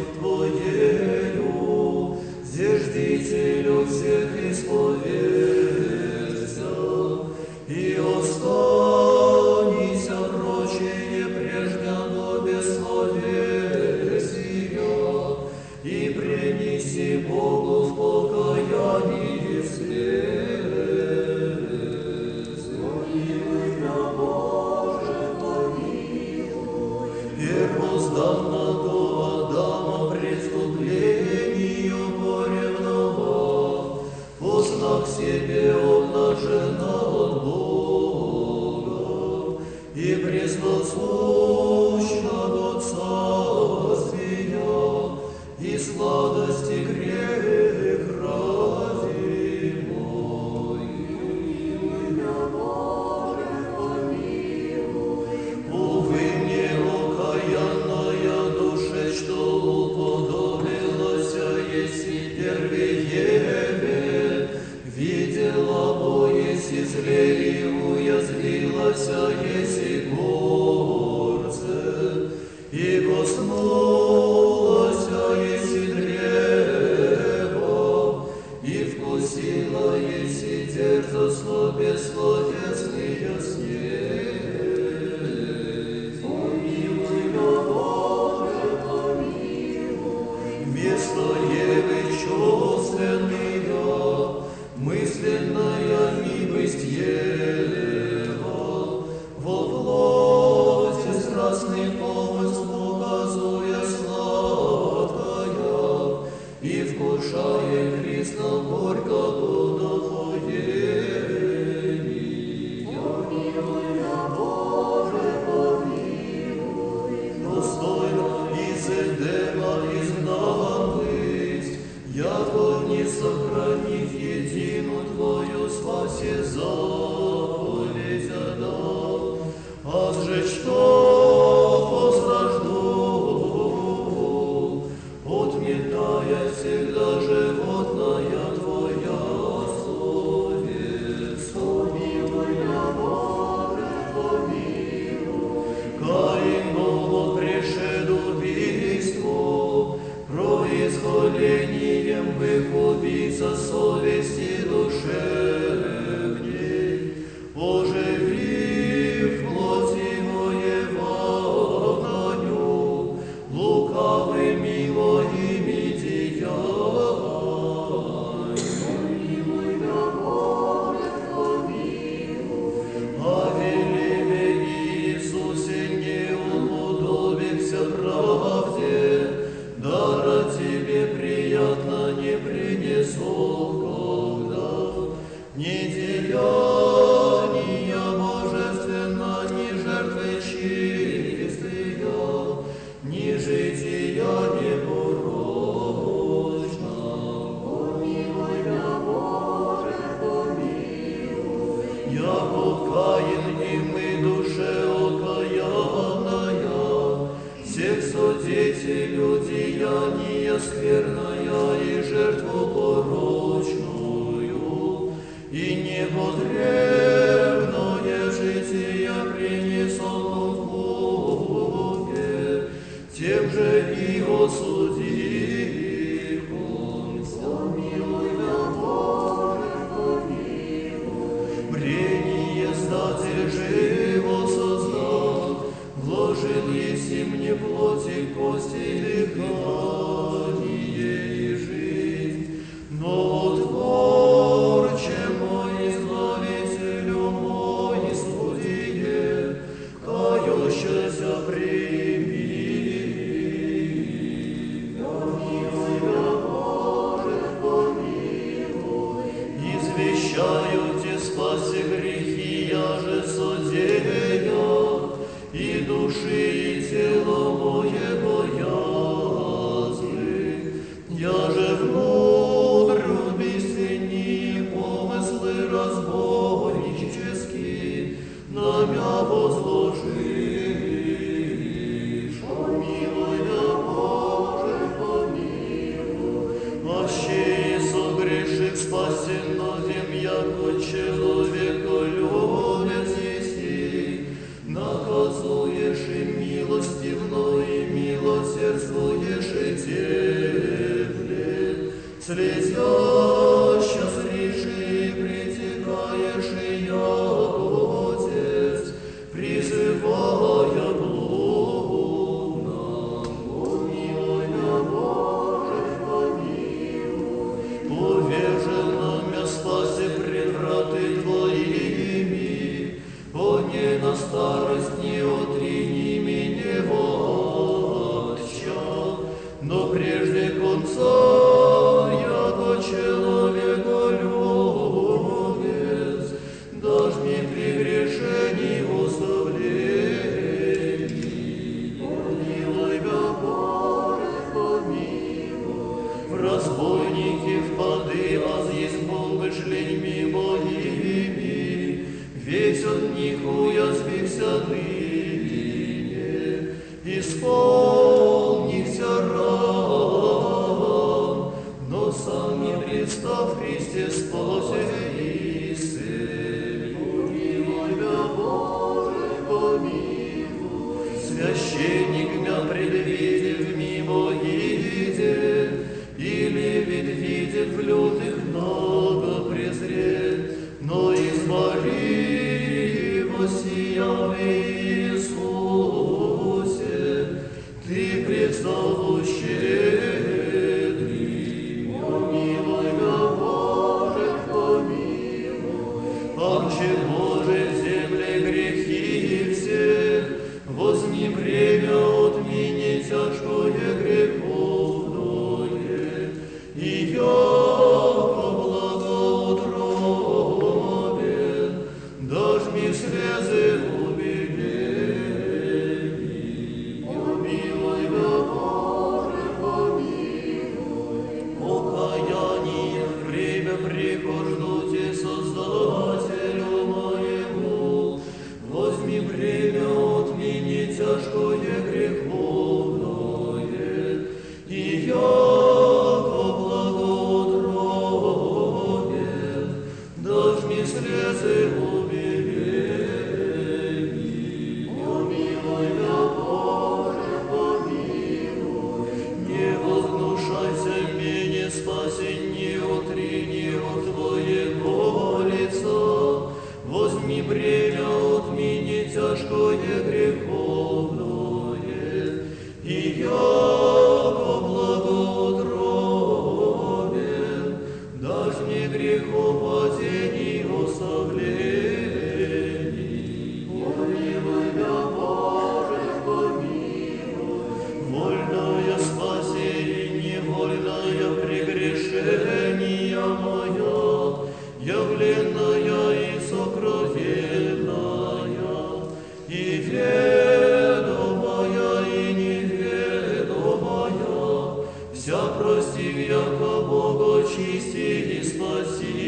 Твоею, зиждителю всех исповедься, и останься прочее прежнего бессловесия, и принеси Богу в покаянии слез. Первозданного Адама преступлению поревного, познак себе обнажена от Бога, и пресносущного царствия, и сладости грех родимой. Увы мне, окаянная душе, что уподобилась еси первее, видела бо еси зле и уязвилась еси горце, и коснулась еси древа, и вкусила еси дерзостно бессловесные снеть. Помилуй меня, Боже, помилуй. Вместо Евы чувственная, мысленная милость Ева, во плоти страстный помысл указуя сладкая, и вкушая Христа горько подоходений. Помилуй меня, Боже, помилуй. Достойно из Эдема изгнан быть, яко не сохранив едину Твою спасе заповедь отдал, а же что возрожду, отметая всегда животная Твоя совесть. Помилуй меня, Боже, помилуй. Каин был пришед убийству, произволением выкупиться совести душевней, оживив плоти воеванию, лукавыми моими деяниями. Помилуй меня, Боже, помилуй. А велиме Иисусе не уподобился правде, дара Тебе приятно не принесу, когда ни деяния божественно, ни жертвы чистые, ни жития непорочно. Помилуй меня, Боже, помилуй. Яко Каин и мы душе окаянная, всех содетелю деяния скверная и жертву порочную, и непотребное житие принесом в Боге, тем же и осудим. Помилуй меня, Боже, помилуй. Брение Создатель живо создал, вложил еси мне плоти, кости, дыхание и жизнь, но Творче мой, Избавителю мой, судье, кающийся прими. Помилуй меня, Боже, помилуй. Извещаю те спаси грехи, я же судей. слезяща с речи притекаешь и я, Отец, призывая блуд нам. Помилуй меня, Боже, помилуй, поверженном я спаси пред враты Твоими, подни на старость не отрини меня Отча, но прежде конца яко человеколюбец, дашь мне прегрешений оставлений. Помилуй меня, Боже, помилуй, в разбойники впады, аз есть помышлениями моими, весь от них уязвимся ныне, исполнихся раб, но сам не представ в Христе спаси сын. Помилуй меня, Боже, помилуй, священник меня предвидев мимо идет, или видит в лютых много презрет, но избави воссияв Иисусе, Ты предстал щедрый. Помилуй меня, Боже, помилуй, Отче Божий, в земле грехи всех, возьми время отмени тяжкое греховное, и яко благоутробен, дашь мне слезы убелений. Помилуй меня, Боже, помилуй, покаяние время прихождуте Создателю моему, возьми время отмени тяжкое греховное, и яко благоутробен, дашь мне слезы убелений. Помилуй меня, Боже, помилуй, не возгнушайся мне, спаси, не отрини от Твоего лица, возьми бремя отмени тяжкое греховное, и яко благоутробен, дашь мне грехопадений оставлений. Помилуй меня, Боже, помилуй, вольная спаси и невольная прегрешения моя, явленная и сокровенная, и ведомая и неведомая, вся прости, яко Бога чисти и спаси.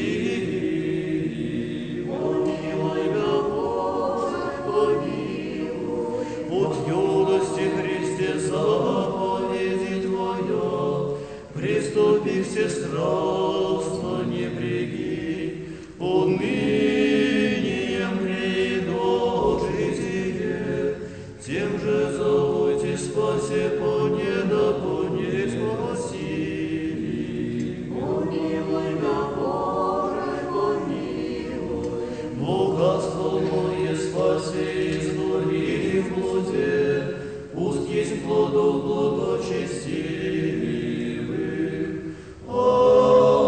Помилуй меня, Боже, помилуй, от юности Христе заповеди Твоя, приступи всестрастно не бреги, унынием грядет житие, тем же зовуйте спаси поне да поне спаси. Помилуй меня, Боже, помилуй, богатство мое спаси из гори в блуде, пусть есть плодов благочестивых.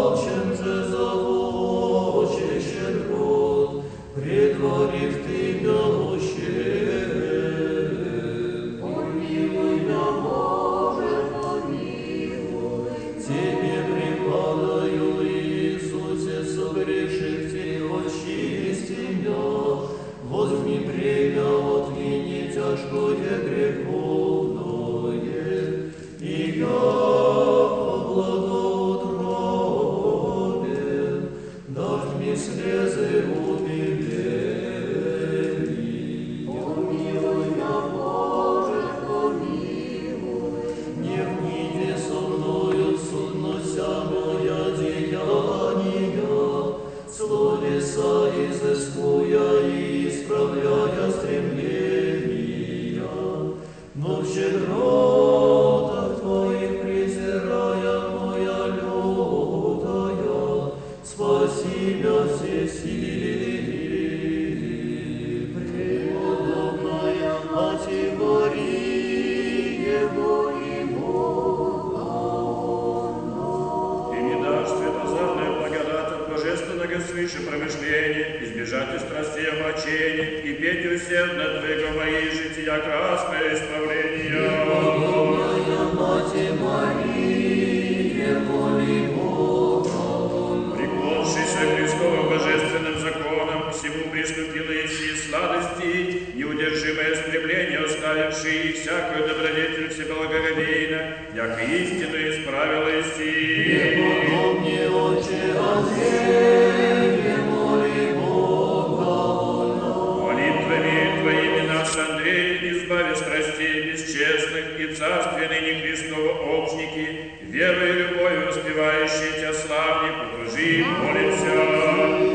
помышления, избежать и страстей омрачений, и петь усердно Твоего мои жития красное исправления. Подобная Мати Мария, моли Бога. Преклонившийся Христовым божественным законом, всему приступила ищи сладости, неудержимое стремление, оставившие всякую добродетель всеблагоговейно, яко истину исправилась и... Подобнее Отче Андрея, моли Бога. Молитвами Твоими нас, Андрей, избави страстей бесчестных и царствия ныне Христова общники, верой и любовью успевающие Тебя славни, послужи, молимся.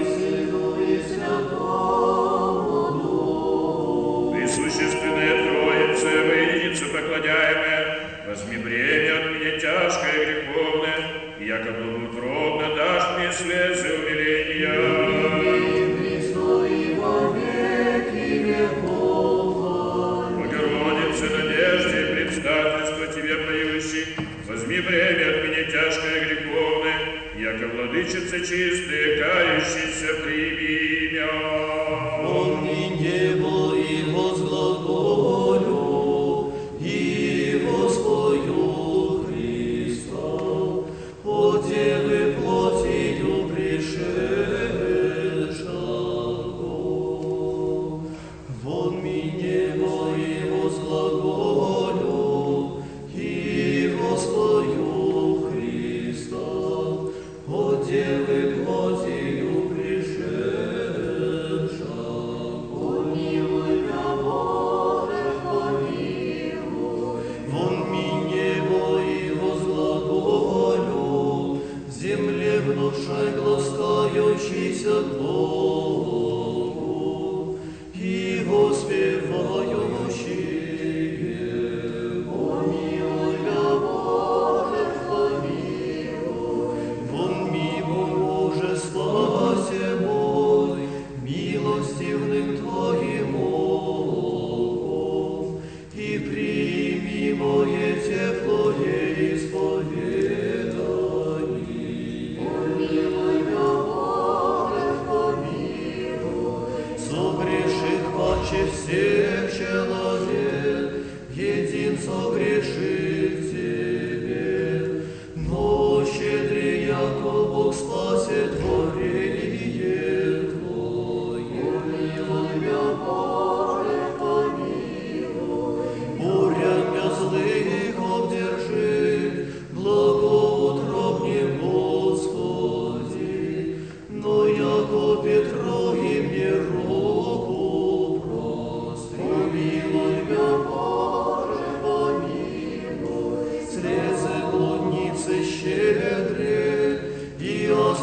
Присущественная Троица, воединица поклоняемая, возьми бремя от меня тяжкое и греховное, и яко благоутробно дашь мне слезы умиления. Богородице, надежде, предстательство Тебе поющий, возьми бремя от меня тяжкое и греховное, яко владычица чистая, кающийся прими меня. Помни небо и возглаголю, и воспою Христа, о Девы плотью пришедшего. Вон ми небо и возглаголю, и воспою Христа, о Девы плотью пришедшего. Вон ми небо и возглаголю, земле внушай гласкающийся к Богу, и воспевающие. Помилуй мя, Боже, помилуй. Вон ми, Боже, спасе мой, милостивным Твоим оком, и прими мое теплое исповедание. Помилуй мя, Боже, помилуй. Согреших паче всех человек, един согреших Тебе, но щедрый, яко Бог спасет творение Твое. Помилуй мя, Боже, помилуй. Буря мя злых обдержи, благоутробне Господи, но яко Петро и мне руку прости. Помилуй мя, Боже, помилуй. Слезы блудницы щедрые, и аз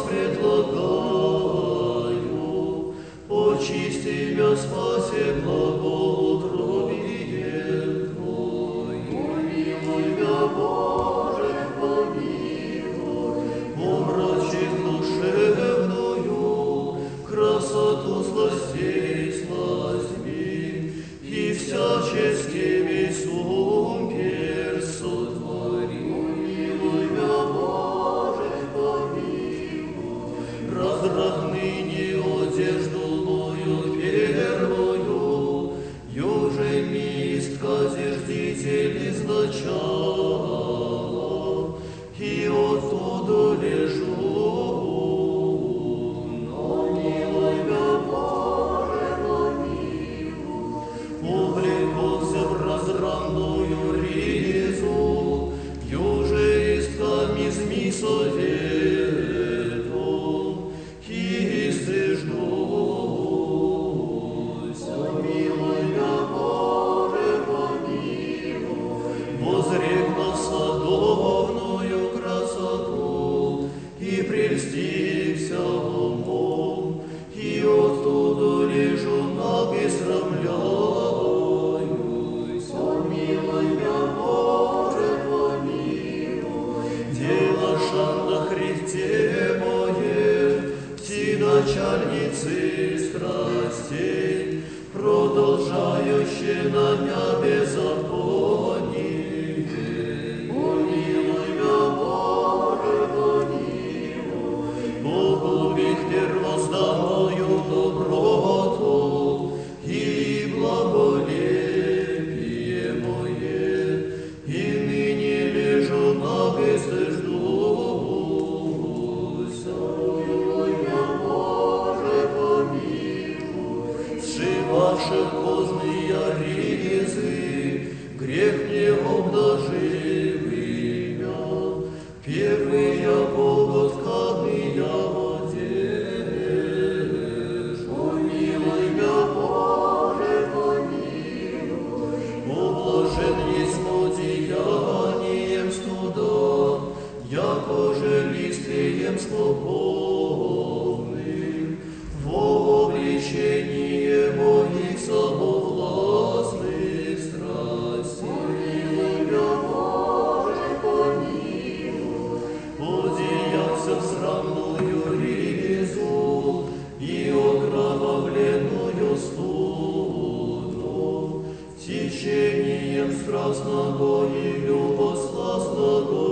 предлагаю, очисти мя, спаси благоутробием Твоим. Помилуй мя, Боже, помилуй. Помрачив душевную красоту сластей слазьми, и всяческими сумпер сотвори. Помилуй мя, Боже, помилуй. Раздрах ныне одежду мою первую, юже мистка зиждитель изначала, и оттуда лежу. Помилуй мя, Боже, помилуй. Увлекался в разранную ризу, юже исками зми советом, и стыжусь. Помилуй мя, Боже, помилуй. Возрек на садовную красоту, и прельстился умом, и оттуда лежу наг и срамляюсь. Помилуй мя, Боже, помилуй. Дело шандах преиспокойным, во обличение моих самовластных страстей. Одеялся в срамную ризу и окровавленную студу, течением страстного и любосластного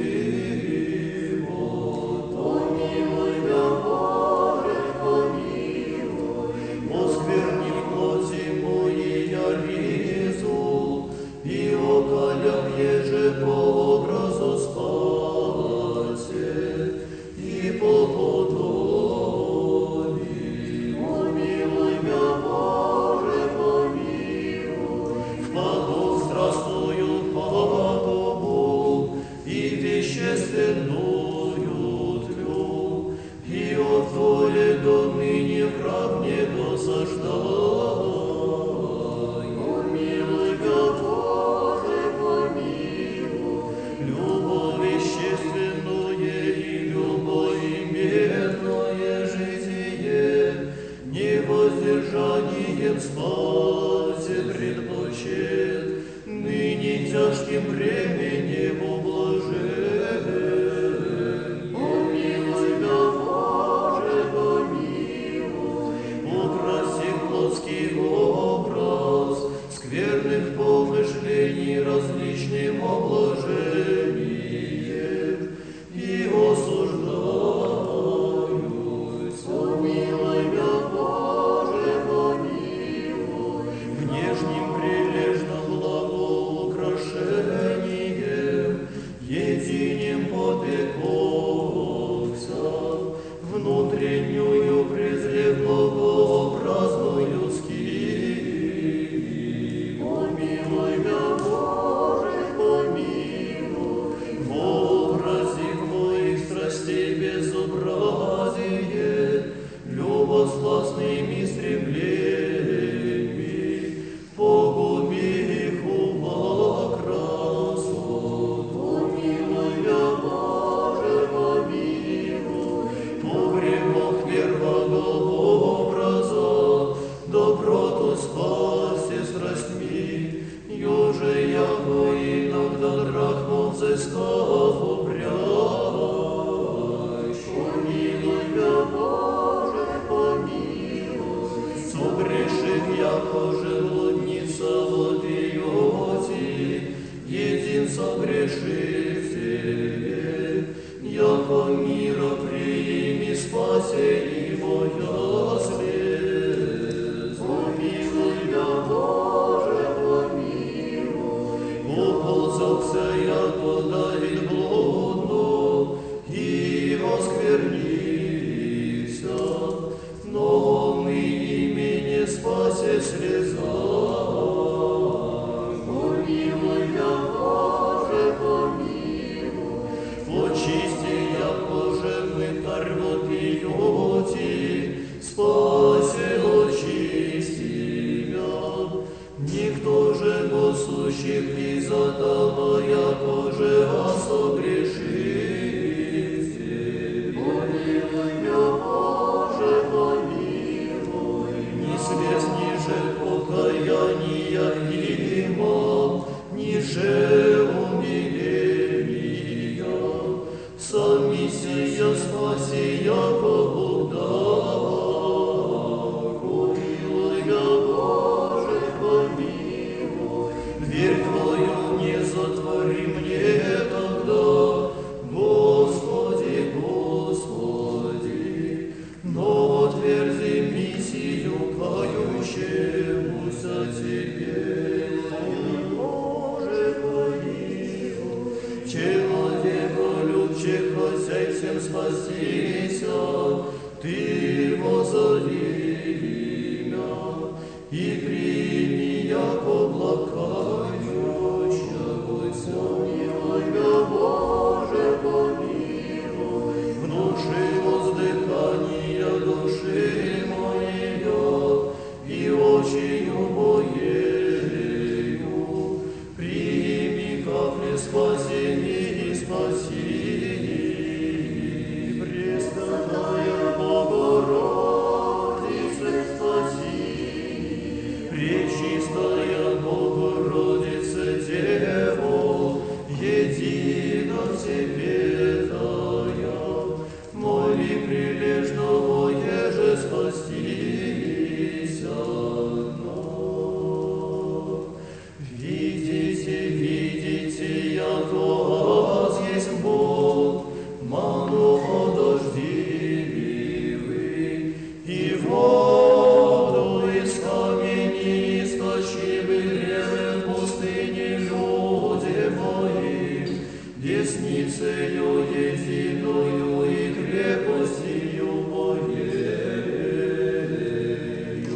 живота. Помилуй меня, Боже, помилуй, оскверни плоти мои я ризу, и околям еже по образу спасе, и по подобию. Помилуй меня, Боже, помилуй, впаду в страстную подобу и вещественную тлю, и от воли до ныне враг мне досаждай. Помилуй меня, Боже, помилуй, любовь вещественное и любоименное житие, невоздержанием спасе предпочет, ныне тяжким временем ублажен. Помилуй меня, Боже, помилуй, украси плотский образ скверных помышлений различным обложением и осуждаюсь. Помилуй меня, Боже, помилуй, внешним прилежно благоукрашением единим попекался, внутреннюю презрев благообразную скинь. Помилуй меня, Боже, помилуй, в образе моих страстей безобразие, любосластными стремлениями, погуби их ума красот. Помилуй меня, Боже, помилуй, по грехах первого образа, доброту спаси страстьми, ёже яко иногда драхмом взыскав обрящ. Помилуй меня, Боже, помилуй, согрешив яко желудница водиоти, един согрешив тебе, яко мира прими спасение моя слез. Помилуй меня, Боже, помилуй, уползался яко Давид блудно и осквернися, но ныне мене спасе слеза. Помилуй меня, Боже, помилуй, очисти, яко же мытарь вопиоти, спасе, очисти меня. Никто же госущих и задама, яко же осогрешите. Помилуй меня, Боже, помилуй, ни слез, ниже покаяния имам, ниже умиления, сами сия спаси, яко Бога. Помилуй меня, Боже, помилуй, дверь Твою не затвори мне тогда, Господи, Господи, но отверзи миссию кающемуся Тебе. Боже, помилуй, человека любчего сердцем спастися, Ты возови меня и прими, яко благающегося. Помилуй меня, Боже, помилуй, внуши воздыхание души моей и очию моею, прими капли спасения и спаси. посеветая, моли прилежного еже спастися нам. Видите, видите, яко аз есть Бог, много дождливый, и воду из камней источивы гревы в пустыне люди мои, десницею единую и крепостью моею.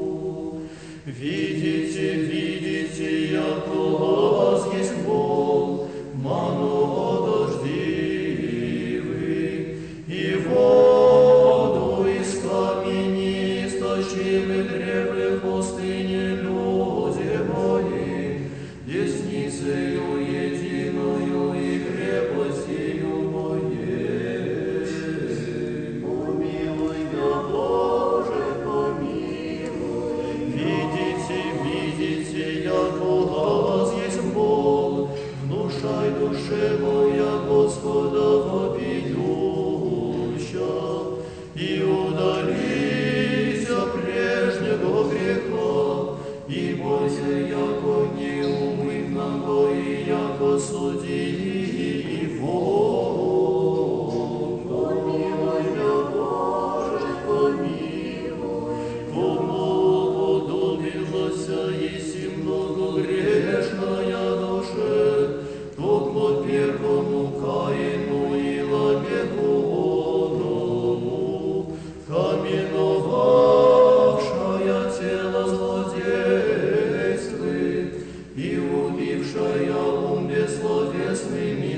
Видите, видите, яко аз есть Бог, много дождливый, и воду из камней источивы гревы в пустыне люди мои, десницею единую и крепостью моей. Помилуй меня, Боже, помилуй. Видите, видите, яко аз есть Бог, внушай душе моя Господа вопиюща, и удались от прежнего греха, и бойся, яко неумытного, и яко судьи его. Помилуй меня, Боже, помилуй. Кому подобилася, еси много грешная душе, токмо первому Каину и Ламеху одному, каменовавшая тело злодействует и убившая ум бессловесными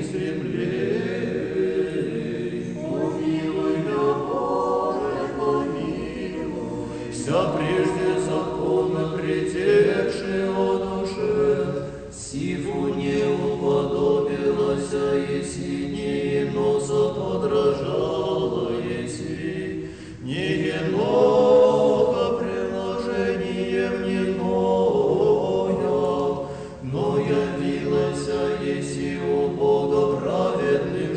стремлений. Помилуй меня, Боже, помилуй. Вся прежде закона претекшая о душе, сиву не уподобилася, еси не иноса подражала, еси не еноха приложением не ноя, но явилася, еси у Бога праведных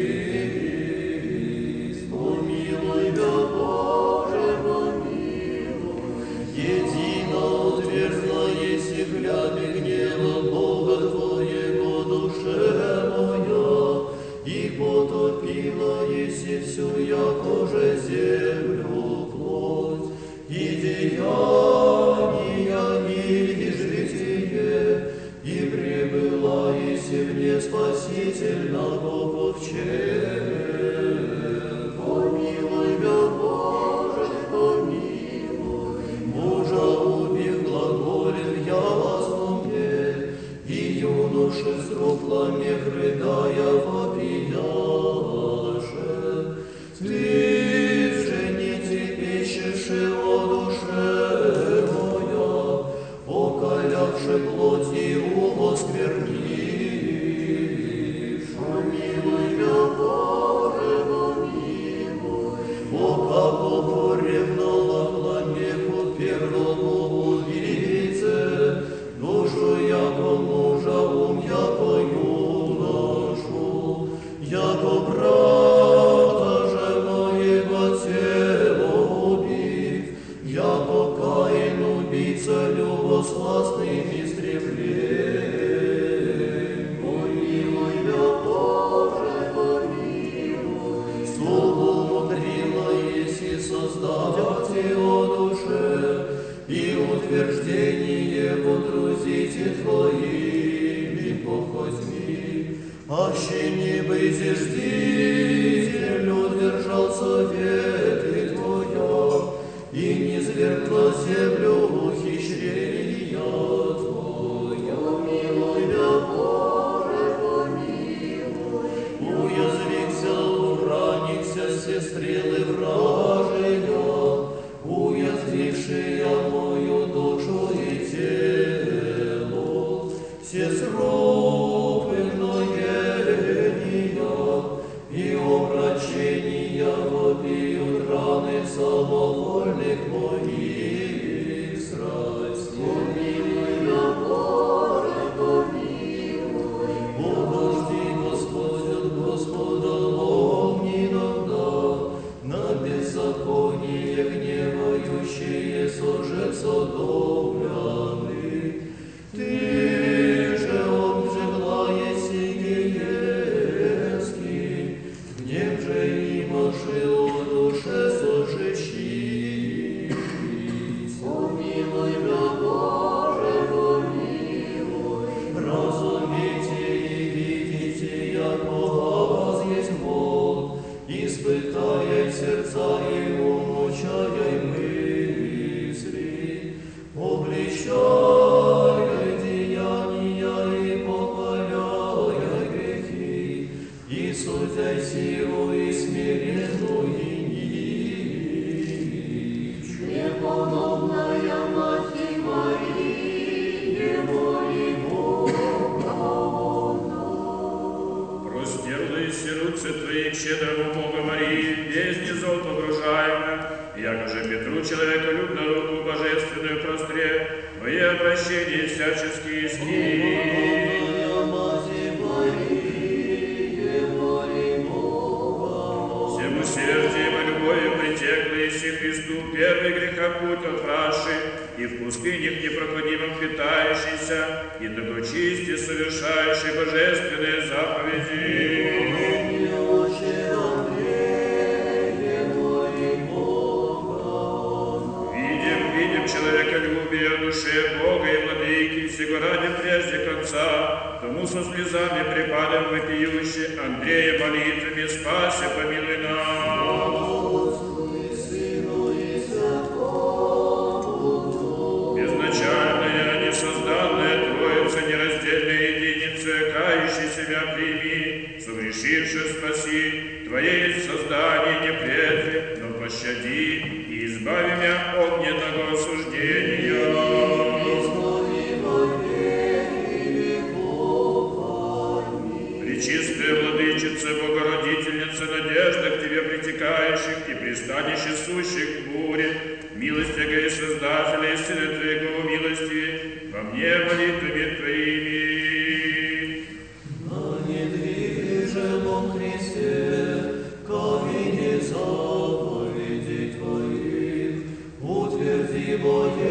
жизнь. Помилуй меня, Боже, помилуй. Едино утвердила, еси гляды гнева Бога Твоего душе моя, и потопила, еси всю яко же землю плоть, и деяния, и житие, и прибыла, еси вне спасительного ковчега. Помилуй меня, Боже, помилуй. Мужа убив глаголем ясно мне, и юноши с руклами рыдая вопияше. Ты же не трепещешь о душе моя, околявши плоть и осквернишь. Помилуй меня, Боже, помилуй. Ока погоревнала пламеху первому убийце, душу яко мужа, ум яко юношу, яко брата же моего тело убив, яко Каин убийца любосластными стремлений. Помилуй меня, Боже, помилуй. Слово мудрила, еси создать о душе, и утверждение потрузите Твоими похотьми. Аще не бы зиждитель удержал советы Твоя, и не звергла землю ухищрения Твоя. Помилуй меня, Боже, помилуй. Уязвился, ураникся все стрелы вражия, уязвившая мою душу и тело, все срубы гноения и омрачения вопиют раны самовольных моих страстей. Помилуй меня, Боже, помилуй. Подожди, Господь, испытай сердца и умучай мысли, обличай деяния и похваляй грехи, и судяй силу и смиренную нищ. Преподобная Мать Мария, моли Бога она. Простерлись руцы Твои к щедрому Бога Марии, бездни зол погружаемым, якоже Петру человеколюбно руку божественную простре, Твои обращения всяческие сними. Всем усердием и любовью притекли Иси Христу, первый греха путь отправший, и в пустынях непроходимых питающийся, и доброчестие совершающий божественные заповеди. Видим человеколюбие душе Бога и Владыки, всего ради прежде конца, тому со слезами припадем вопиюще, Андрея молитвами спаси, помилуй нас. Безначальная, несозданная Троица, нераздельная единица, кающий себя прими, согрешивши спаси, Твое есть создание не прежде, но пощади и избави меня от огненного осуждения. Пречистая Владычица, Богородительница, надежда к Тебе притекающих и пристанище сущих в буре, милостяга и Создателя и Сына Твоего милости, во мне молитвами Твоими. На недвижимом Христе, камне заповедей Твоих, утверди мое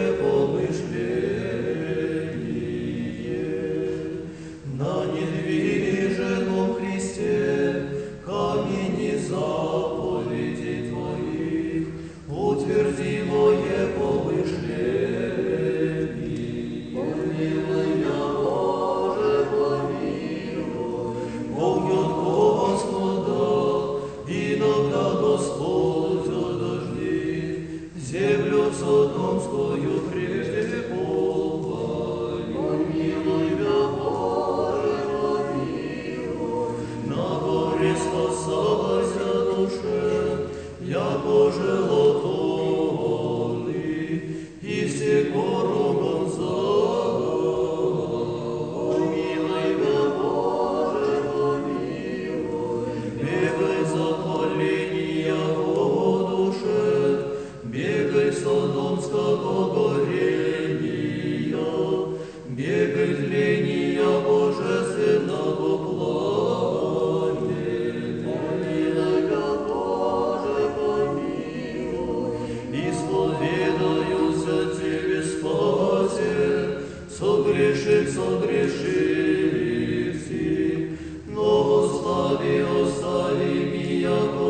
помышление. На недвижимом Христе, камне заповедей Твоих, утверди мое помышление. Помилуй меня, Боже, помилуй. Огнет Господа, иногда Господь отожди, землю содомскую прежде попали. Помилуй меня, Боже, помилуй. На горе спасалася душе, яко желатоны, и все кругом помилуй меня, Боже, помилуй. Бегай за коления о душе, бегай содомского горения, бегай тления божественного пламя. Помилуй меня, Боже, помилуй. Исповедаюся Тебе, Спасе, согрешивший, но остави меня по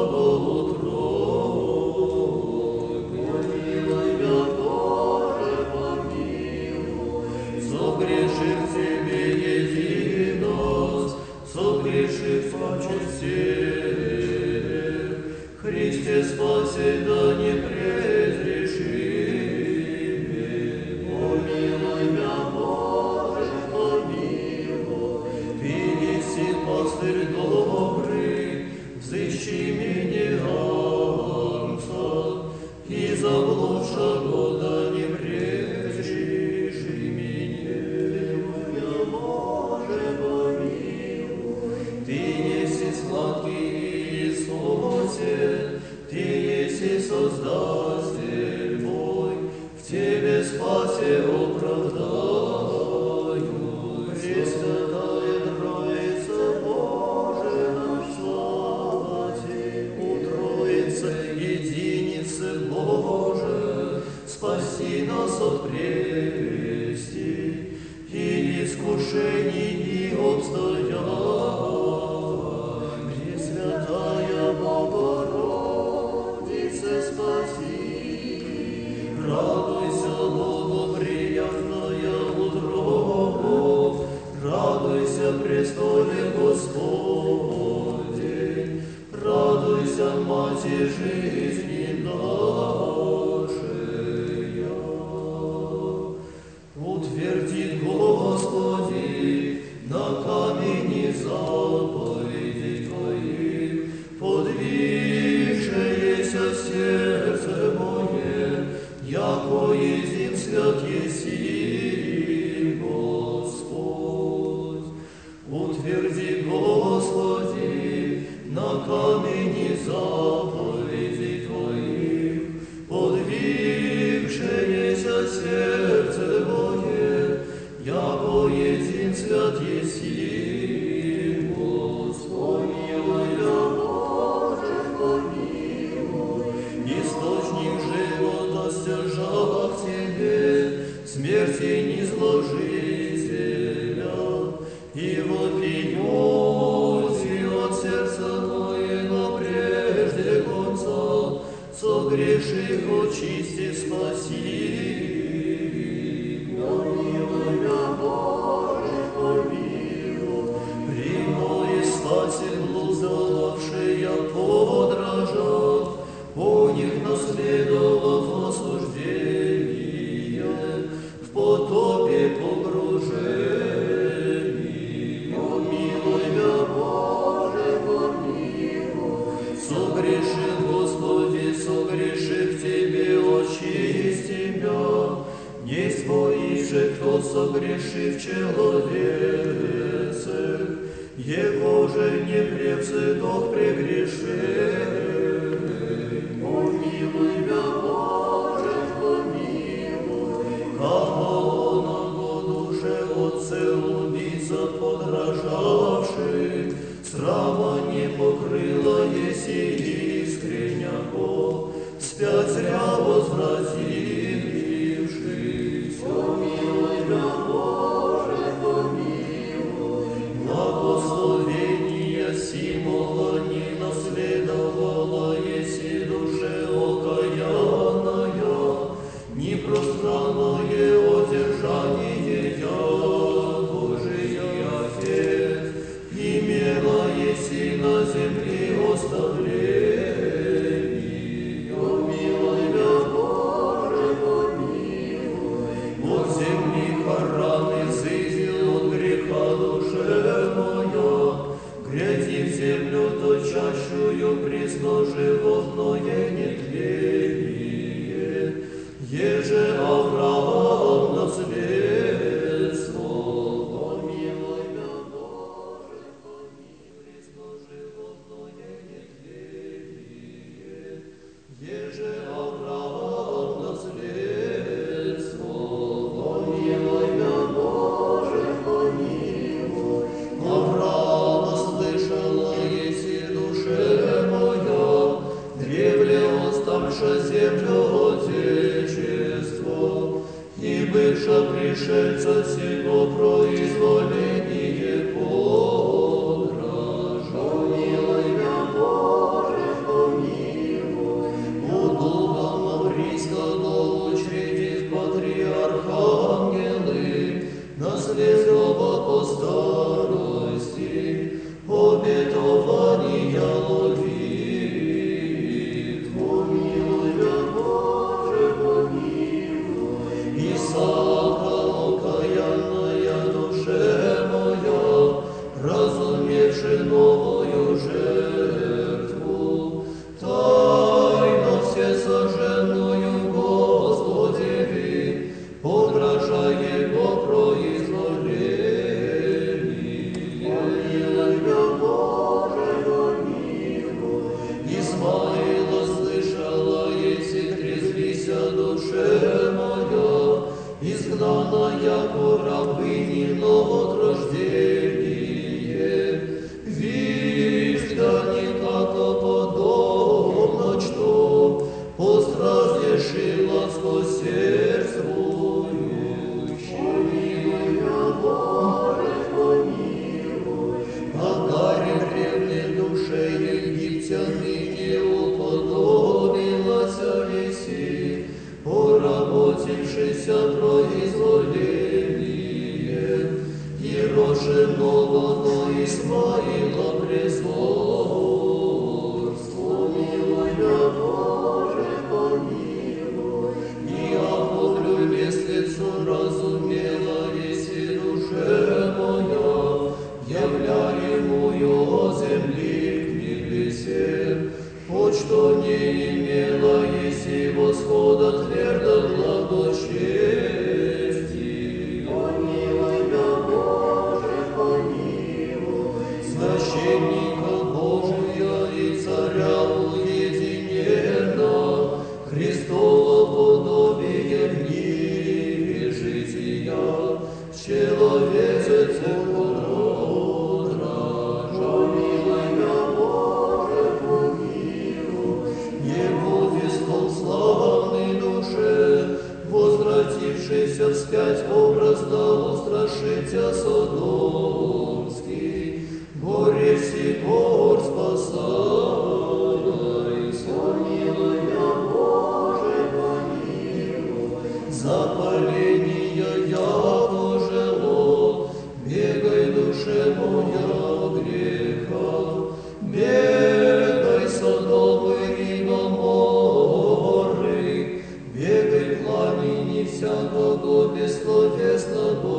благоутрой. Помилуй меня, Боже, помилуй. Согрешив Тебе единоз, согрешив паче всех, Христе спаси, да не презреши. Помилуй меня, Боже, помилуй. Ты еси пастырь добрый, взыщи меня агнца, и заблудшего да не презреши меня. Боже, помилуй. Ты еси сладкий Иисусе, Ты еси Создатель мой, в Тебе спасе оправдаю. Пресвятая Троица, Боже наш, слава Тебе, у Троицы единицы Боже, спаси нас от прелести и искушений и обстояний. Пресвятая Богородица, спаси. Радуйся, Богу приятная утроба, радуйся, престоле Господи, радуйся, жизни нашей. Утвердит Господи на камени заповедей Твоих, подвигшееся сердце мое, яко един свят еси, Господь. Утверди, Господи, на камени заповедей Твоих, подвигшееся сердце мое, яко един свят еси, Господь. Помилуй, Боже, помилуй. Источник живота стяжал к Тебе, смерти низложителя, и вопиете от сердца моего прежде конца, согрешив очисти спаси. Помилуй, Боже, помилуй. Прямой Спаситель блуждавшая подражал, по них наследовав осуждение, в потопе погружений. Помилуй, Боже, помилуй. Согрешил, Господи, согрешив Тебе, очисти меня, не споише, кто согрешив человецех, его же не превзыдох прегрешений. Помилуй, Боже, помилуй. Кого на душе от целубица подражавший, срама не покрыла, еси искреняко, спять зря возвратившись. Помилуй, Боже, помилуй. Благословения симола не наследовала, еси душе окаянная, непространное одержание я, Божий Отец, имела еси на земле оставление. Помилуй, Боже, помилуй. От земли Хараны зызил от греха душе моя, гряди в землю точащую присно животное нетление, еже Авраам наследство. Помилуй, Боже, помилуй. Присно животное нетление, еже Авраам наследство. Помилуй, Боже, помилуй. Авраама слышала, еси душе моя, древле твердо благочестии. Помилуй меня, Боже, помилуй. Священника Божия и Царя уединенно, Христова подобие в мире жития, человечеце подобно. Помилуй меня, Боже, помилуй. Не будет стол славной душе, возвратившийся вспять образ да устрашитя Содомский, горе сего спасай. Помилуй меня, Боже, помилуй. Запаления яко жело, бегай, душе моя, греха, бегай, Содомы и Гоморры, бегай, пламени всякого бессловесного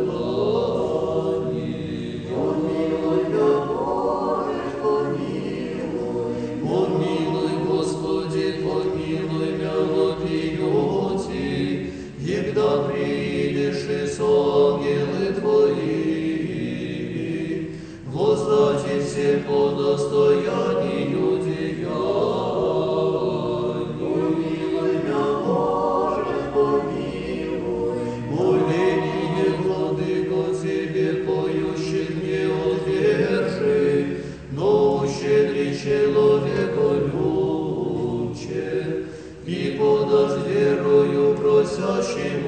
желания. Помилуй меня, Боже, помилуй. Помилуй, Господи, помилуй меня, вопиёти, егда приидешь и со ангелы Твои, воздати всем по достоянию деяний. Помилуй меня, Боже, помилуй. Моление, Владыко, Тебе поющих не удержи, но ущедри человеколюбче, и подашь верою просящим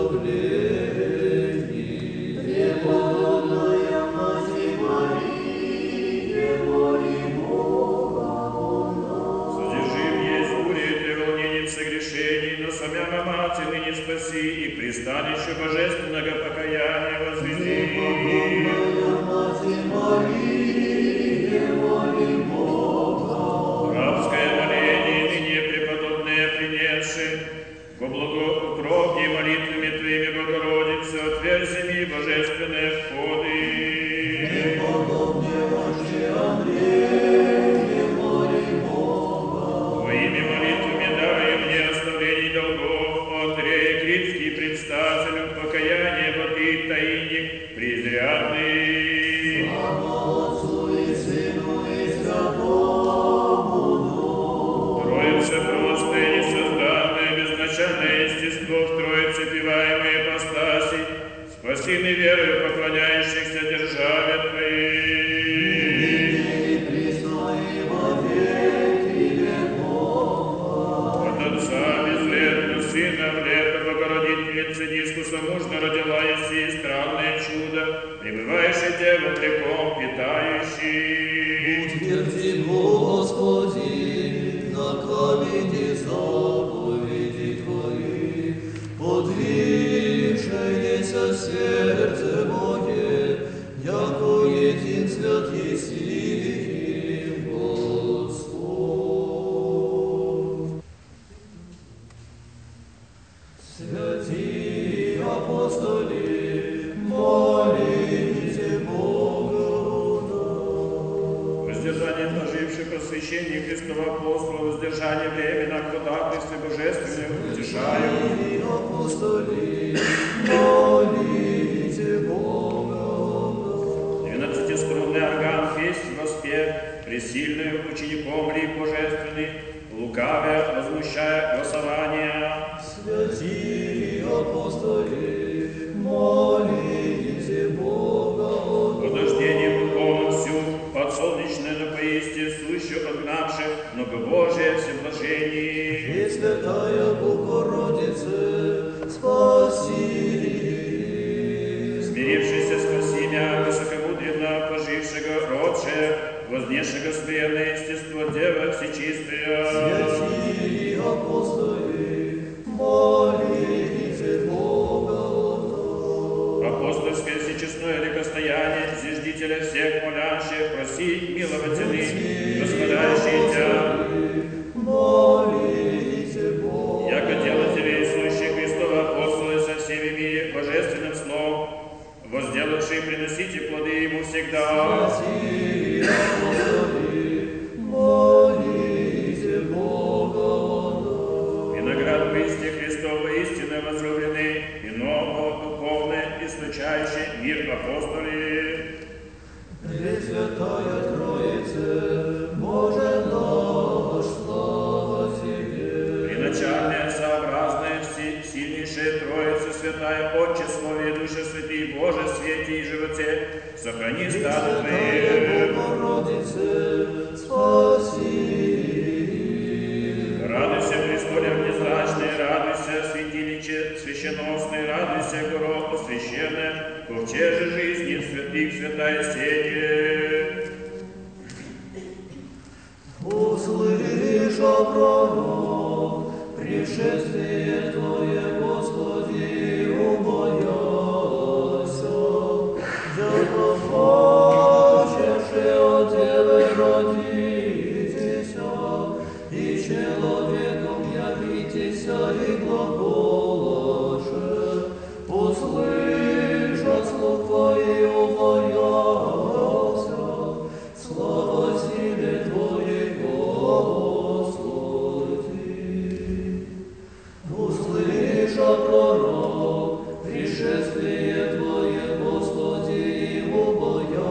оставлений. Преподобная Мати Мария, моли Бога о нас. Содержим есть бури для волнений согрешений, но самя Мати ныне спаси и к пристанищу божественного покаяния возведи. Преподобная Мати Мария, моли Бога. Рабское моление ныне преподобное принесши, ко благоутробье молитвами Твоими, Богородице, отверзи ми божественные входы. Преподобный Ваше Андрея, моли Бога. Твоими молитвами дай мне оставление долгов, Андрей Критский, предстателю покаяния воды таинник презрядный. Слава Отцу и Сыну и Святому Духу. Троица простая, несозданное, безначальное естество в Троице пиваемой ипостаси, спаси мы верою поклоняющихся державе Твоей. И присно и во веки веков. От Отца безвредно, Сына в лето, Богородительницы Дискуса мужно родила и сей странное чудо, пребывающий Девом веком питающий. Утверди, Господи, на камени заповеди Твои, подвижееся сердце мое, яко един свят еси Господь. Святые апостоли, молите Бога о нас. Воздержание проживших просвещение Христова апостола, воздержание временно, ходатайстве божественных, утешаю. Святые апостоли, молите Бога о нас. 12-струнный орган весть воспев, пресильный учеником лик божественный, лукавя, возмущая голосования. Святые апостоли, молите Бога о нас. Подождением духовным всю, подсолнечное напоисте, сущую отгнавших, многобожие всеблажений. Пресвятая Богородице, спаси. Смирившийся спаси меня, высокомудренно пожившего родше, вознесшего смиренное естество Дева Всечистая. Святые апостоли, молите Бога о нас. Апостольское всечестное ликостояние, зиждителя всех молящих, проси миловательный, восхваляющий Тебя. Молите Бога. Яко делатели сущие Христова апостолы со всеми мире божественным словом, возделавшие приносите плоды Ему всегда. Святые апостоли, молите Бога о нас. Виноград сохрани стадо Твое. Богородице, спаси. Радуйся, престоле внезрачный, радуйся, святилище священносный, радуйся, город священная, ковчеже жизни святых, святая сети. Услыша пророк, пришествие Твое, Господи, убояся, яко хочешь от Тебе родитеся, и человеком явитеся, и глаголаше, услыша слух Твои, убояся, слава силе Твоей, Господи. Услыша пророк, пришествие Твое, Господи, убояся,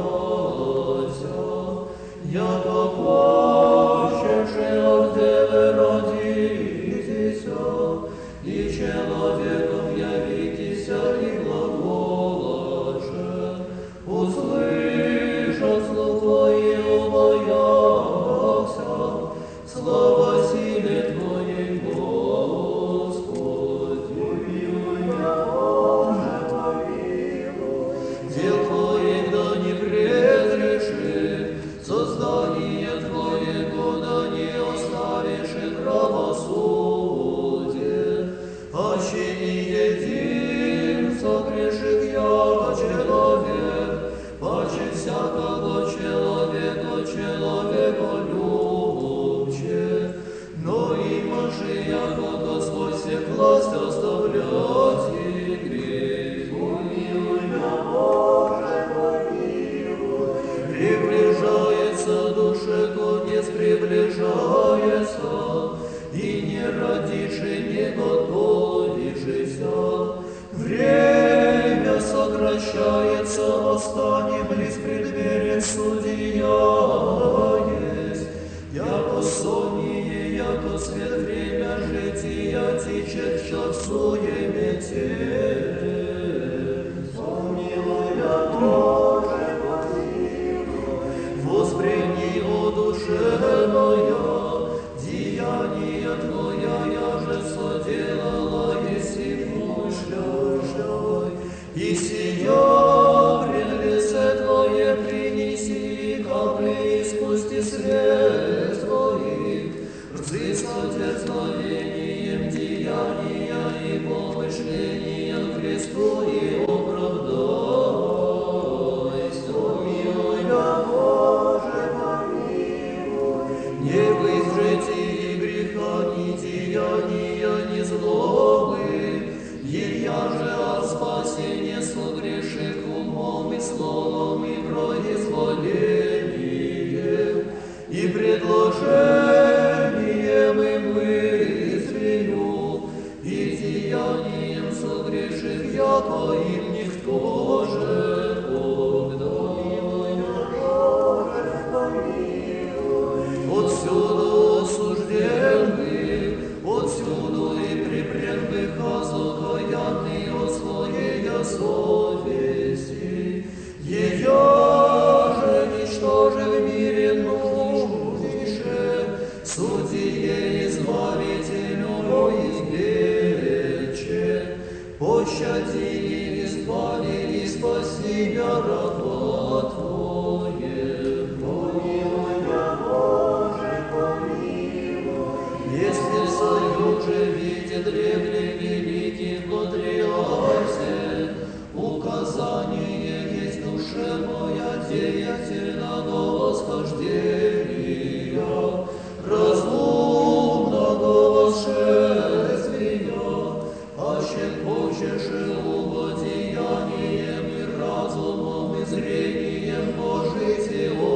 яко хочешь от Тебе родитеся, и человеком явитеся, и глаголаше, услышат слух Твои, убояся, слава силе Твоей, Господи. Помилуй меня, Боже, помилуй. Дел Твоих да не предреши, создание Твоего да не оставишь, и правосудие. Аще не един согреших яко человек, паче всякого человека человеколюбче, но имаше яко Господь всех власть оставлять и грех. Помилуй меня, Боже, помилуй. Приближается душе конец, приближается, и не родишь, не готовишься. Время сокращается, восстань близ преддверия судья есть. Яко сонние, яко свет, время жития течет в часу емете. Помилуй меня, Боже, помилуй. Воспрени, о душе моя, деяния Твоя, я же соделала, если помышляй, и сия пред лице Твое принеси, капли испусти слез Твоих, взыскать дерзновением деяния и помышлением Христу и оправдайся. Помилуй меня, Боже, помилуй. Не быть житии греха, ни деяния, ни злобы, ея же от спасения согреших умом и словом и произволением, и предложением и мыслью, и деянием согреших, яко им никто же Бог да. Отсюда осужденных, отсюда и припрятных, озлокаянный от своей совести, ея же ничтоже в мире нужнейше, судье избавителю избече, пощади и избави и спаси я раба Твое. Помилуй меня, Боже, помилуй. Если союже видит древле великих патриархов, указание есть душе моя деятельного восхождения, разумного восшествия, аще хочешь угодиянием и разумом и зрением пожить и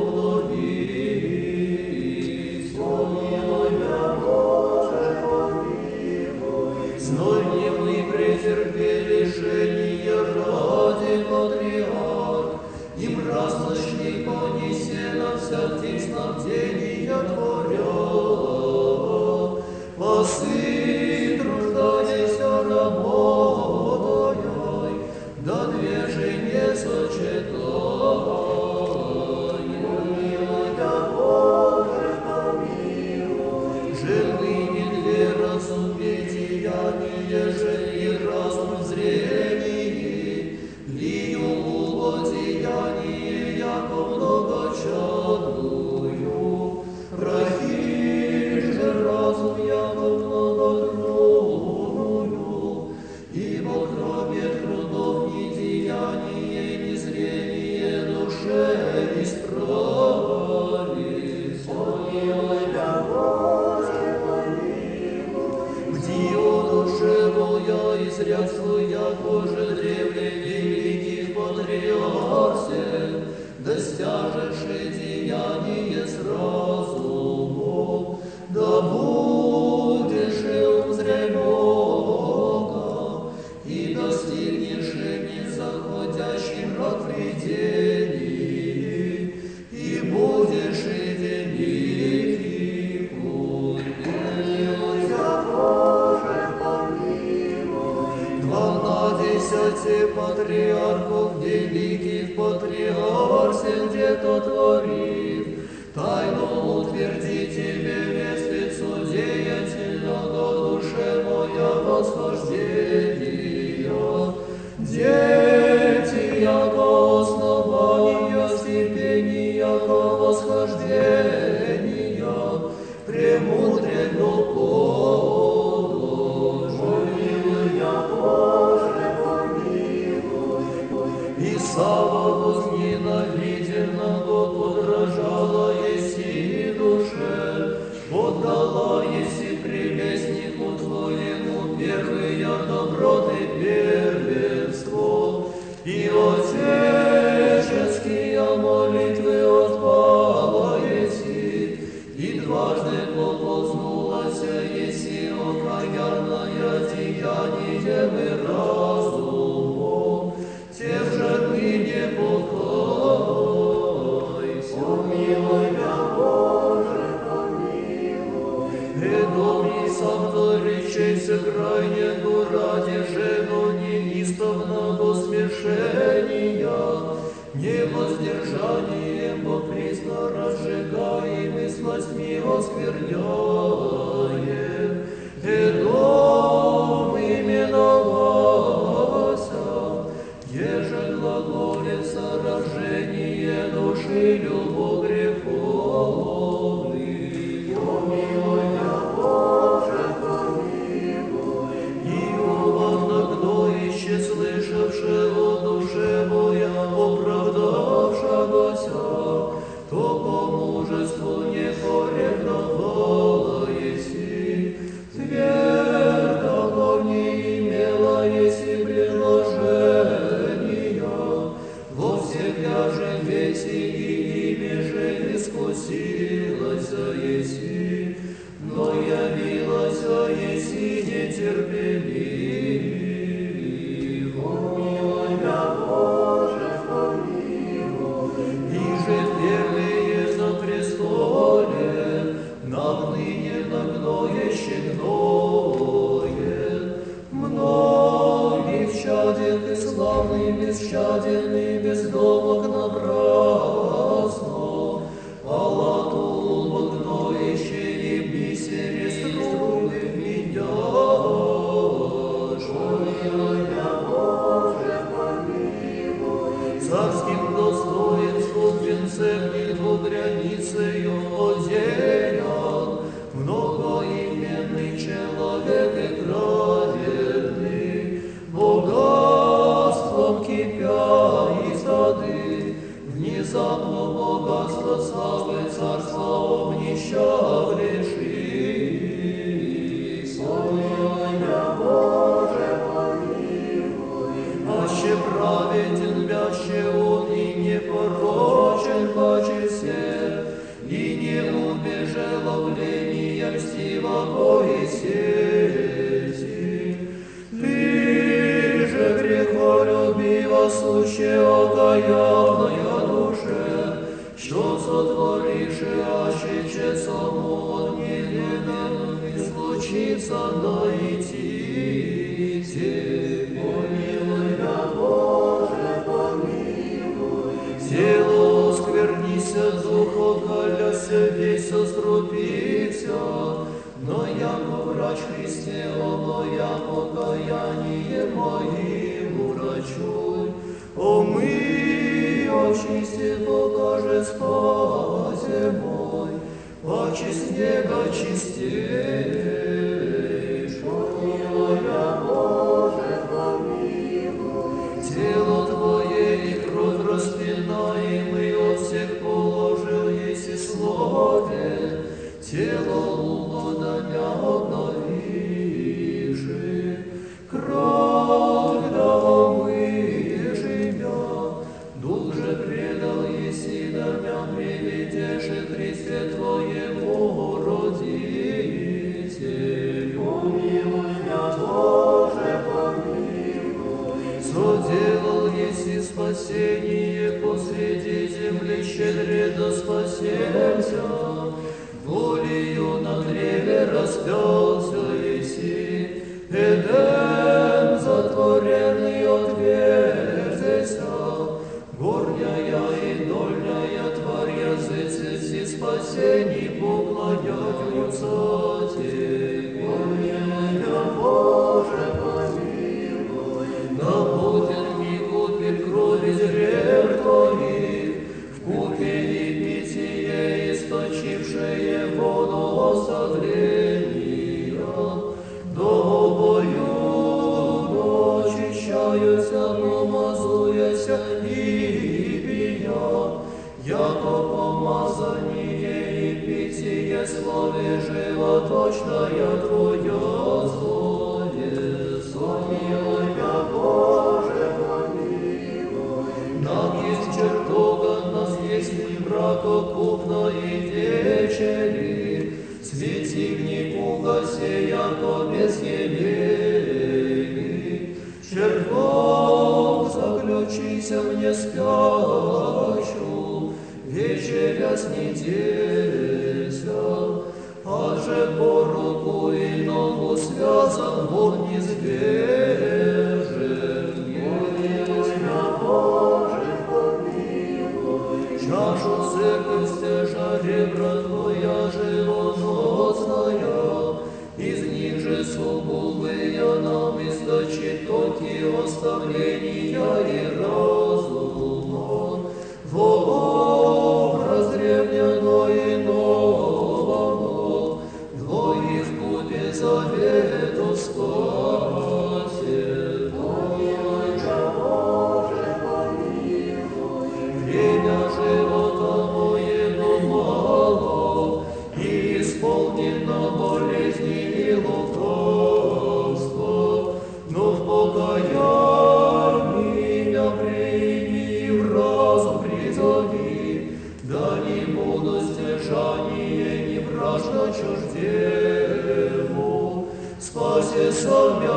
обновить. Помилуй меня, Боже, помилуй. Зной дневный претерпели лишения ради патриарх, им различный понесено всяких снабдения Творя. Пасы труждайся работай, да две жене сочетай. средство, яко же древле великих патриарсев, достяжеши деяние с разумом, да будешь узря Бога, и достигнешь незаходящим род видений, и будешь и великий путь. Дванадесяти патриархов великих патриарсен, где-то творит, тайну утверди тебе вестицу деятельного душе моя восхождения. Дети, яко основания, степени, яко восхождения, премудрее подложь. Помилуй, я Боже, помилуй. Исава возненавиденного подражала еси душе, поддала еси прелестнику твоему первые доброты первенство, и отеческие молитвы отпала еси, и дважды поползнулась еси окаянное деянием и разумом, тех же ныне покайся. Помилуй меня, Боже, помилуй. Эдом и савторичейся крайнего ради жену неистовного смешения, невоздержанием поприсно разжигаем и сластьми оскверняем. Эдом именовался, еже глаголица рождение души любогреховный. Помилуй меня, Боже, помилуй. И уводно кто еще слышавши о душе моя оправдавшегося, то по мужеству не поревновала еси, твердого не имела еси приложения, во всех же веси и ими же искусилась еси, но явилась еси нетерпелив. Помилуй меня, Боже, помилуй. И же первые за престоле, навныне нагноеще гноет, многих чаден и славный, бесчаден и бездомок напрасно, палату гноеще и бисере струны вменяешь. Помилуй меня, Боже, помилуй. Царским достоинством венцем и двуграницею одеян, многоименный человек и праведный, богатством кипя и сады, внезапно богатство славы царства обнищав лишись. Помилуй меня, Боже, помилуй. Аще праведен, вяще он и непорочен паче всех, и не убежала в лени мстивого и сети. Ты же грехолюбива, суще окаянная душе, что сотворишь, аще часом от неведомым и случится найти тебе. Помилуй меня, Боже, помилуй. Тело сквернися, дух окаляся, весь острупится, но яко врач Христе, я покаяние моим урачуй. Омый, очисти, покажи спасе мой, паче снега чистеешь. Помилуй меня, Боже, помилуй. Тело Твое и кровь распинаемый от всех положил, еси слове, тело угодомя обновивши. Кровь чресте Твоему родитель. Помилуй меня, Боже, помилуй. Соделал еси спасение посреди земли, щедре да спасемся. Волею на древе распялся еси, Эдем затворенный отверзеся. Горняя и дольняя тварь языцы си спасений поклоняются Тебе. Помилуй меня, Боже, помилуй. На путинки купель крови зрев Твоих, в купе и питье источившее воду согрения, добою очищаюся, помазуяся и пия, яко помазание и питье славе животочная Твоя совесть. Помилуй меня, Боже, помилуй. Нам есть чертога, нас есть и брака купна и вечери, светильник угасе, яко безъелейный. Чертог заключися мне спящу, вечеря снидеся, аже по руку и ногу связан, он неизбежен. Помилуй меня, Боже, помилуй. Чашу церковь стяжа ребра Твоя живоносная, из них же сугубые нам источит токи оставления и разума. Во образ древнего и нового, Твоих купе заветов спасе. Помилуй меня, Боже, помилуй. Время живота моего мало, и исполнено болезни и лукавства, но в покаянии меня прими и в разум призови, да не буду стяжание ни брашно чуждему, спаси сам я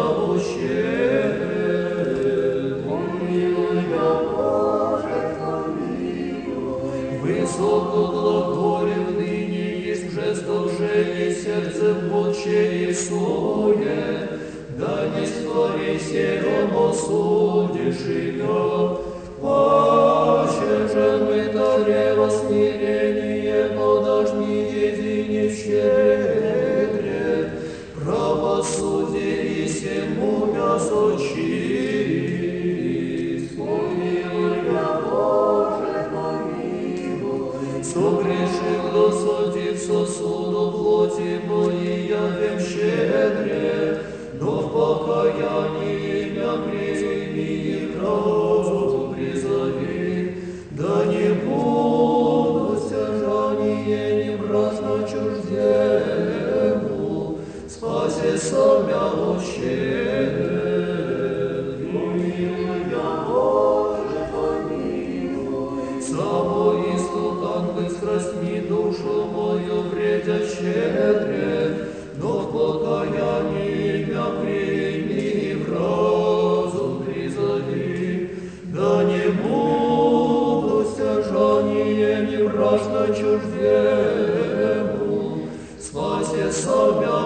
ущерб. Помилуй меня, Боже, помилуй. Высоко глаголем ныне есть жестов жени сердце в отче и суе, да не створи серому судишь ее. Паче же мытарево смирение, подожди едине щедре, правосудие и сему мясо чист. Помилуй меня, Боже, помилуй. Согрешил досадив сосуду плоти моей, явем щедре, но в покаянии меня прими и к разуму призови, да не буду стяжание ни праздно чуждему, спаси сам я ущерб. Помилуй меня, Боже, помилуй. Само истукан быстростни душу мою вредя щедре, но в покаянии меня прими и в разум призови, да не буду стяжание ни брашно чуждему, спаси сам я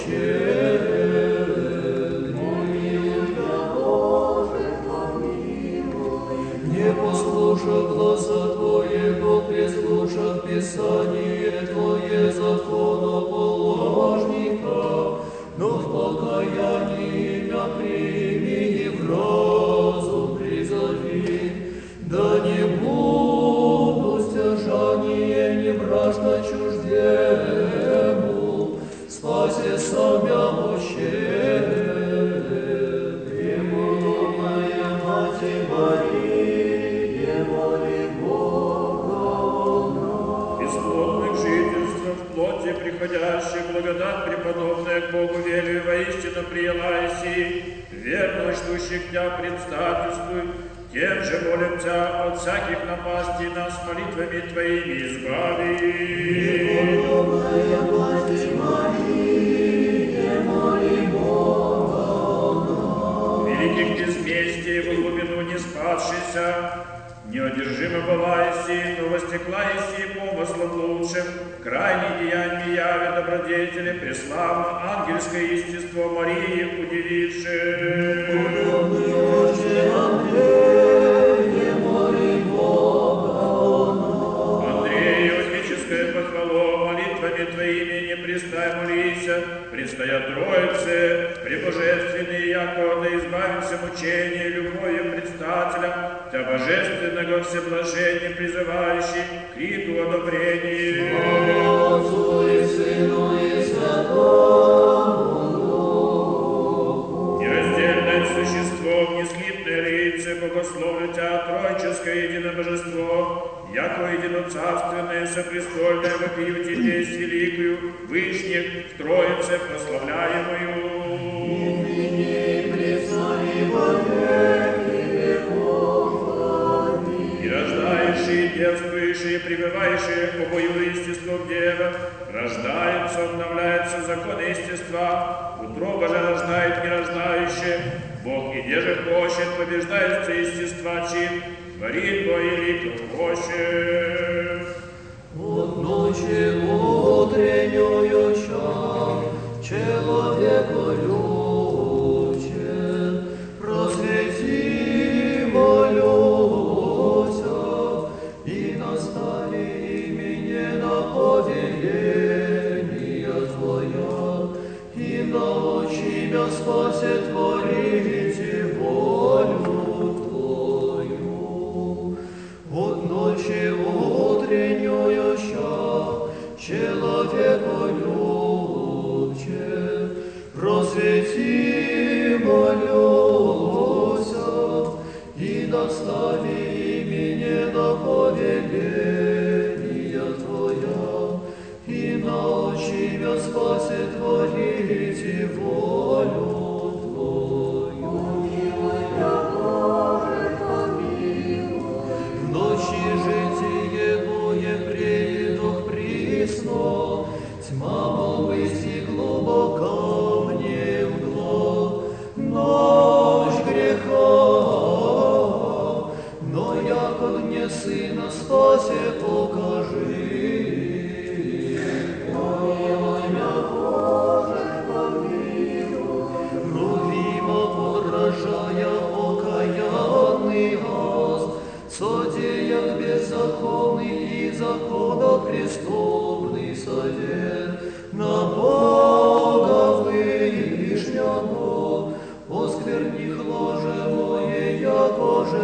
ущерб. Помилуй меня, Боже, помилуй. Не послушав гласа Твоего, прислушав Писание Твое законоположника, но в покаянии меня прими и в разум призови, да не буду стяжание ни брашно чуждему, спаси сам я ущерб. Преподобная Мати Мария, моли Бога о нас. Бесплодных жительств в плоти приходящих, благодать преподобная к Богу верю, воистину приела иси, верно ждущих Тя предстательствуй, тем же молим Тя от всяких напастей нас молитвами Твоими избави. Неудержимо была еси, но возтекла еси помыслом лучшим, крайне деяния яви добродетели, преславно ангельское естество Марии удивившее. Андрею отеческое похвало, молитвами Твоими не пристай молися, предстоят Троице, пребожественные, яко да избавимся мучения, любовью предстателя, Тя божественного всеблажения призывающий, крику одобрения. Слава Отцу и Сыну и Святому Духу. Нераздельное существо, неслитное лице, богословлю Тя, Троическое единобожество, яко единоцарственное, сопрестольное, вопию Тебе с великою, вышних, в Троице прославляемую. Имени Пресна и во веки веков. Аминь. И рождающие, девствующие, пребывающие обою естеством Дева, рождается, обновляется закон естества, утроба же рождает нерождающее, Бог и деже хочет, побеждается естества чин, творит Бо и ликом хочет. От ночи утреннюю час человеку любче, просвети, молюся, и настави имени на повеление Твоя, и научи меня спасет творите волю Твою. От ночи утреннюю ща человеку любче, просвети, молюся, и настави имени на повеление Твоя, и научи меня спасет творите волю Твою. В ночи житие Бое приедух присно, тьма молвысти глубока мне мгла, ночь греха, но яко мне Сына спасе покажи. Помилуй меня, Боже, помилуй. Рувима подражая окаянный газ, содеях беззаконный и законопреступный совет, на Бога Вышнего, оскверних ложе мое, яко же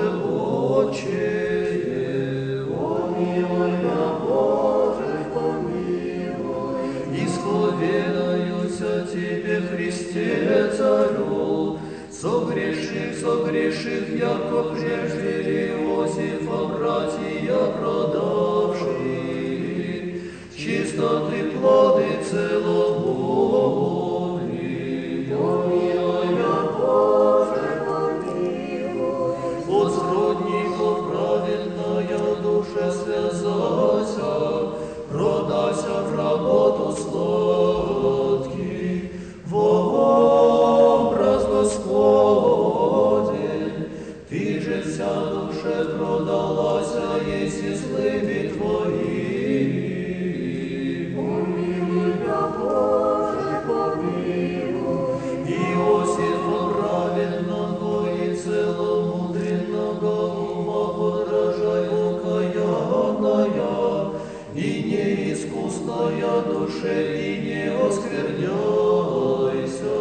отчее. Помилуй меня, Боже, помилуй. Исповедаюся Тебе, Христе, Царю, согрешив, яко прежде Иосифа братья продавший, чистоты плоды целомудрия. Помилуй меня, Боже, помилуй. От сродников праведная душа связася, продася в работу сладкий, во образ Господень. Ты же вся душе продалася, еси злыми Твоими. Помилуй меня, Боже, помилуй. Иосифа праведного и целомудренного ума подражай окаянная, и неискусная душе, и не оскверняйся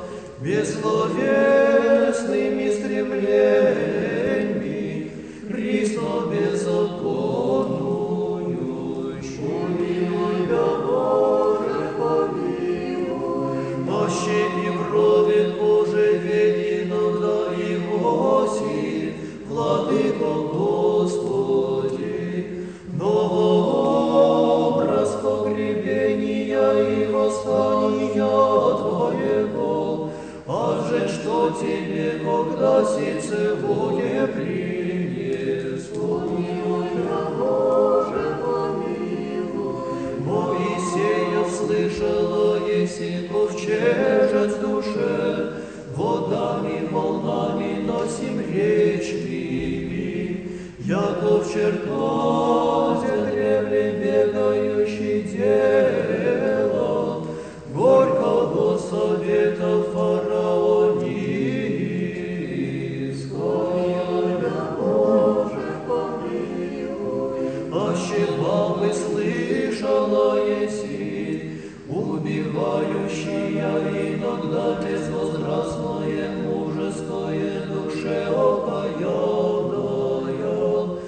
бессловесными стремлениями, присно беззаконную. Помилуй меня, Боже, помилуй. Аще и вровен Боже ведь иногда Иосиф, Владыко Господи, но образ погребения и восстания Твоего, а же что Тебе, когда сицевое принес. Помилуй меня, Боже, помилуй. Моисея слышала, еси ковчежец в душе, водами, волнами носим речь Твими, яко чертоге древле бегающий дело, горького совета фараонийского. Боже, помилуй. Аще бабы слышала еси, убивающая иногда безвозрастное мужеское душе окаянная,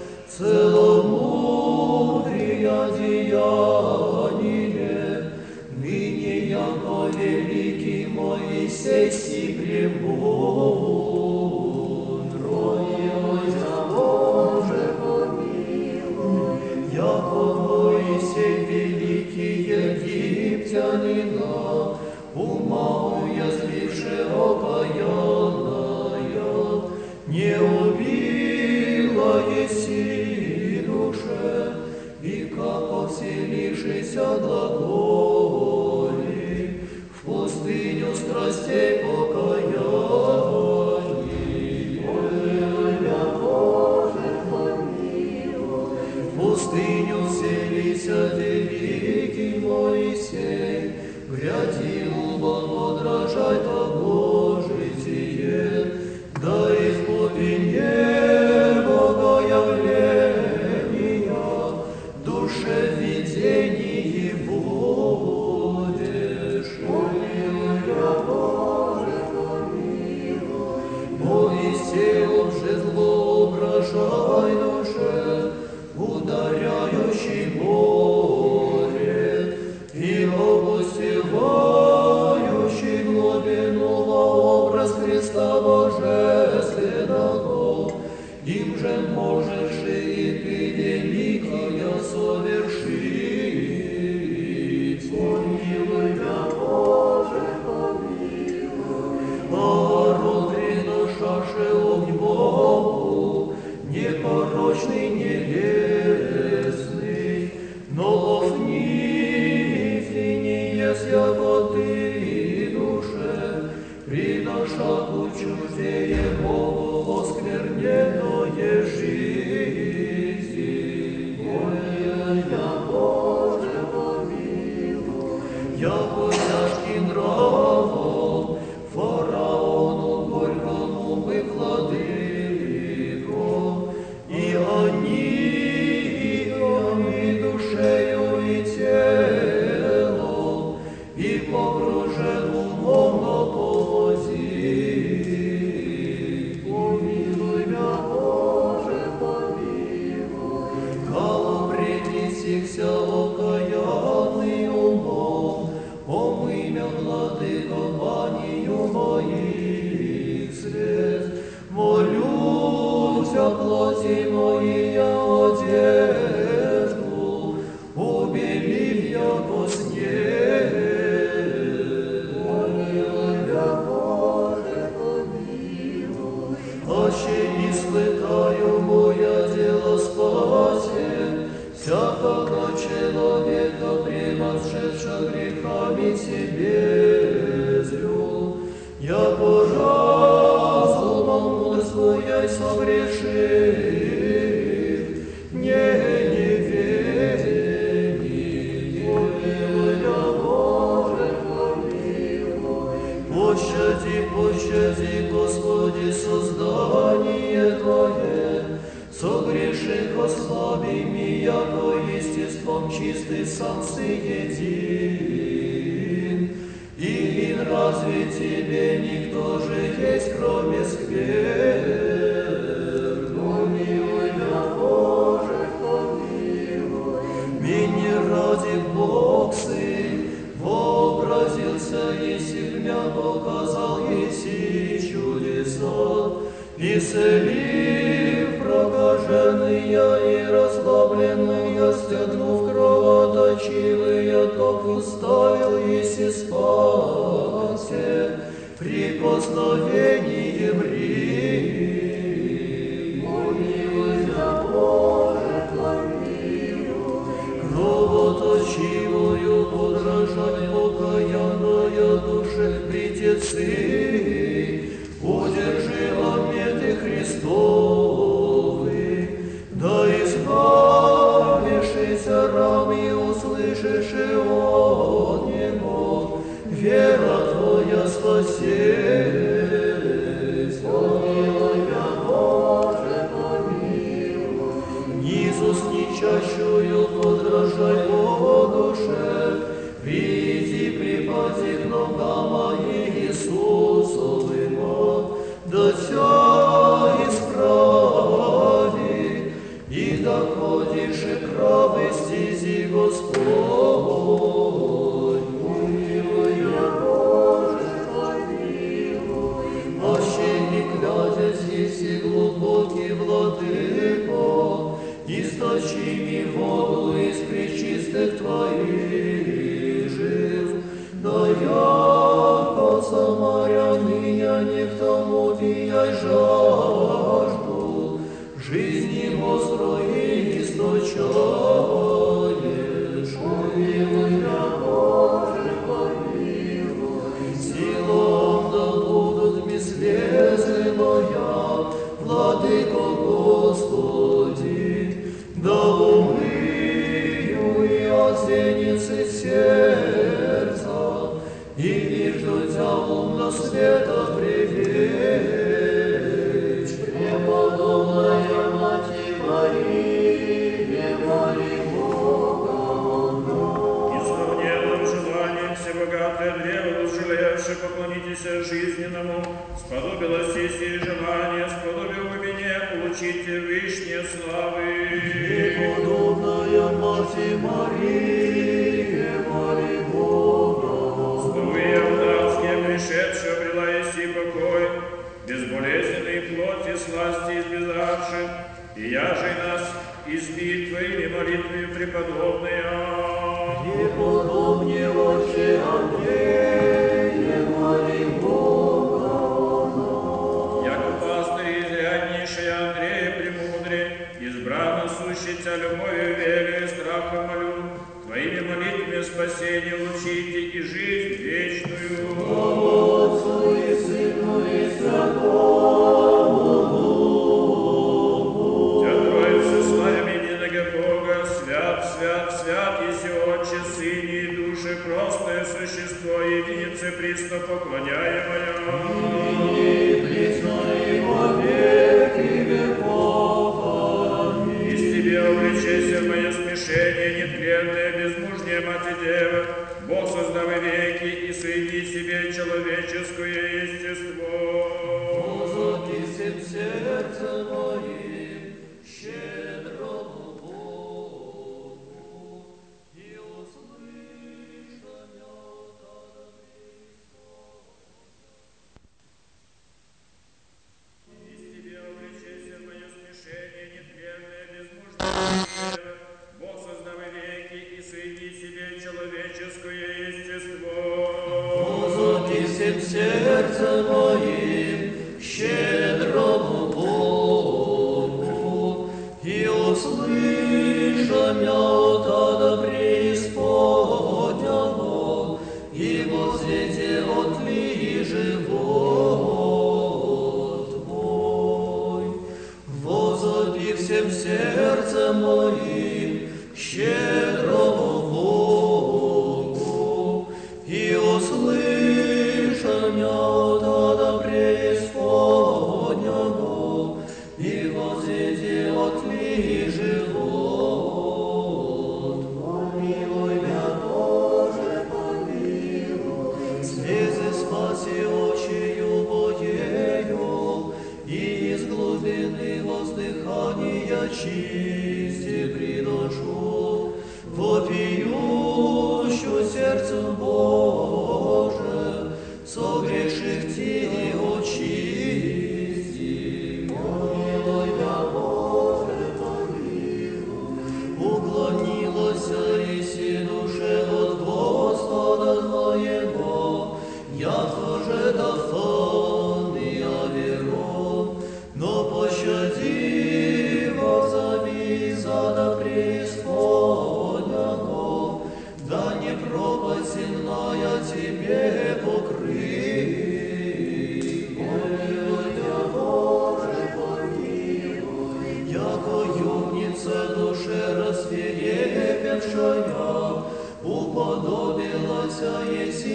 целомудрия деяние, ныне яко великий Моисей си премудрое. Боже, помилуй. Яко Моисей великий египтянина, ума уязвивше окаянная, не убила еси душе, и како вселившийся глаголи в пустыню страстей покаяния. Боже, помилуй. В пустыню селися великий Моисей, грядил подражай того житие, да исполнение богоявления, душе видений будешь. Боже, помилуй. Моисей уже зло угрожай душе, ударяющий море, и обусевающий глубину во образ Христа Божественного. Им же можешь и ты великое совершить. Помилуй меня, Боже, помилуй. Аарон приношаше огонь Богу, непорочный, небесный, но Офни не есть, яко ты душе, приноша учуждение Богу оскверненное жизни. Меня, Боже, помилуй. Яко тяжкий нравом фараону горькому мы владыко, и они душею и телом, и погружен умом на повози. Помилуй меня, Боже, помилуй. Кого принесихся окаянный умом, омымя владыко банию моих слез, молюсь о плоти моей одежду, убелив яко снег. Помилуй меня, Боже, помилуй. Аще испытаю моя дело спасен, всякого человека, превозшедша грехами себе зрю. Я по разуму мудрствуя согрешив, не неведение. Помилуй меня, Боже, помилуй. Пощади, пощади, Господи, создание Твое, согреших ослаби ми, яко естеством чистый сам си един. И разве Тебе никто же есть, кроме скверн? Помилуй меня, Боже, помилуй. Меня ради Бог Сын вообразился, еси мя показал, еси чудеса, исцелив прокаженные и расслабленные, стянув кровоточивые, ток уставил, еси спасе, прикосновением рим. Помилуй меня, Боже, помилуй. Кровоточивую подражать покаянная душе притецы, удержи обеты Христовы, да избавь от Него, вера Твоя спасет. Помилуй меня, Боже, помилуй. Низу с нечащую подражай по душе, приди, припади к ногам моим Иисусовыма, да Тя исправи, и доходишь и правы стези Господь. Помилуй меня, Боже, помилуй. Мощенник, глядя здесь и глубокий владыко, источи ми воду из пречистых Твоих жил, да яко самаряные не к тому вияй жажду, жизни острой источаешь. Помилуй меня, Боже, помилуй. Силом да будут ми слезы моя, Владыко Господи, да умыю и осеницы сердца, и между тялом до света привлечь. Преподобная Мать Мария, моли Бога о нас. Несравненным желанием всебогатое древо возжелевши поклонитесь жизненному, сподобилось сесть желание, сподобил вы меня, получите вышние славы. Преподобная Мать Мария, моли Бога. Стовые авдатские пришедшие обрела еси покой, безболезненной плоти сласти избежавши, и яже нас избит Твоими молитвами преподобные. Преподобнее Отче Андрея, моли Бога о нас. Яко пастырь изряднейший Андрей премудрый, избрано сущий Тя любовью, верою и страхом молю, Твоими молитвами спасение лучите и жизнь вечную. Слава Отцу и Сыну и Святому Духу. Тя Троица, славим единого Бога, свят, свят, свят, еси Отче, Сыне и Душе, простое существо, единице Христо поклоняемое. И присно и во веки веков. Аминь. Из Тебе облечайся мое смешение, нетленное, безмужнее Мать Дева, Бог создав веки и соедини себе человеческое естество. Возопи всем сердцем моим, щедрому Богу, и услышь меня от Из Тебе облечайся мое смешение, нетленное, безмужнее Дева, Бог создав веки и соедини себе человеческое естество. Возопи всем сердцем моим, щедрому Богу, и услышь меня от ада преисподнего, и возведи от ли живот мой. Возопи всем сердцем моим, щедрому Богу, и услышь меня от ада преисподнего, и возведи от ли живот. Помилуй меня, Боже, помилуй. Слезы спаси очию Богею, и из глубины воздыхания чисти приношу, вопиющую сердцем Боже, согреших Ти очисти. Помилуй меня, Боже, помилуй. Уклонилась Иси душе от Господа Твоего, я тоже дофанный Аверон, но пощади возови зада преисподнего, да не пропасть земная Тебе покрыть. Помилуй меня, Боже, помилуй. Яко юница душе расферепевшая, упаду Спася еси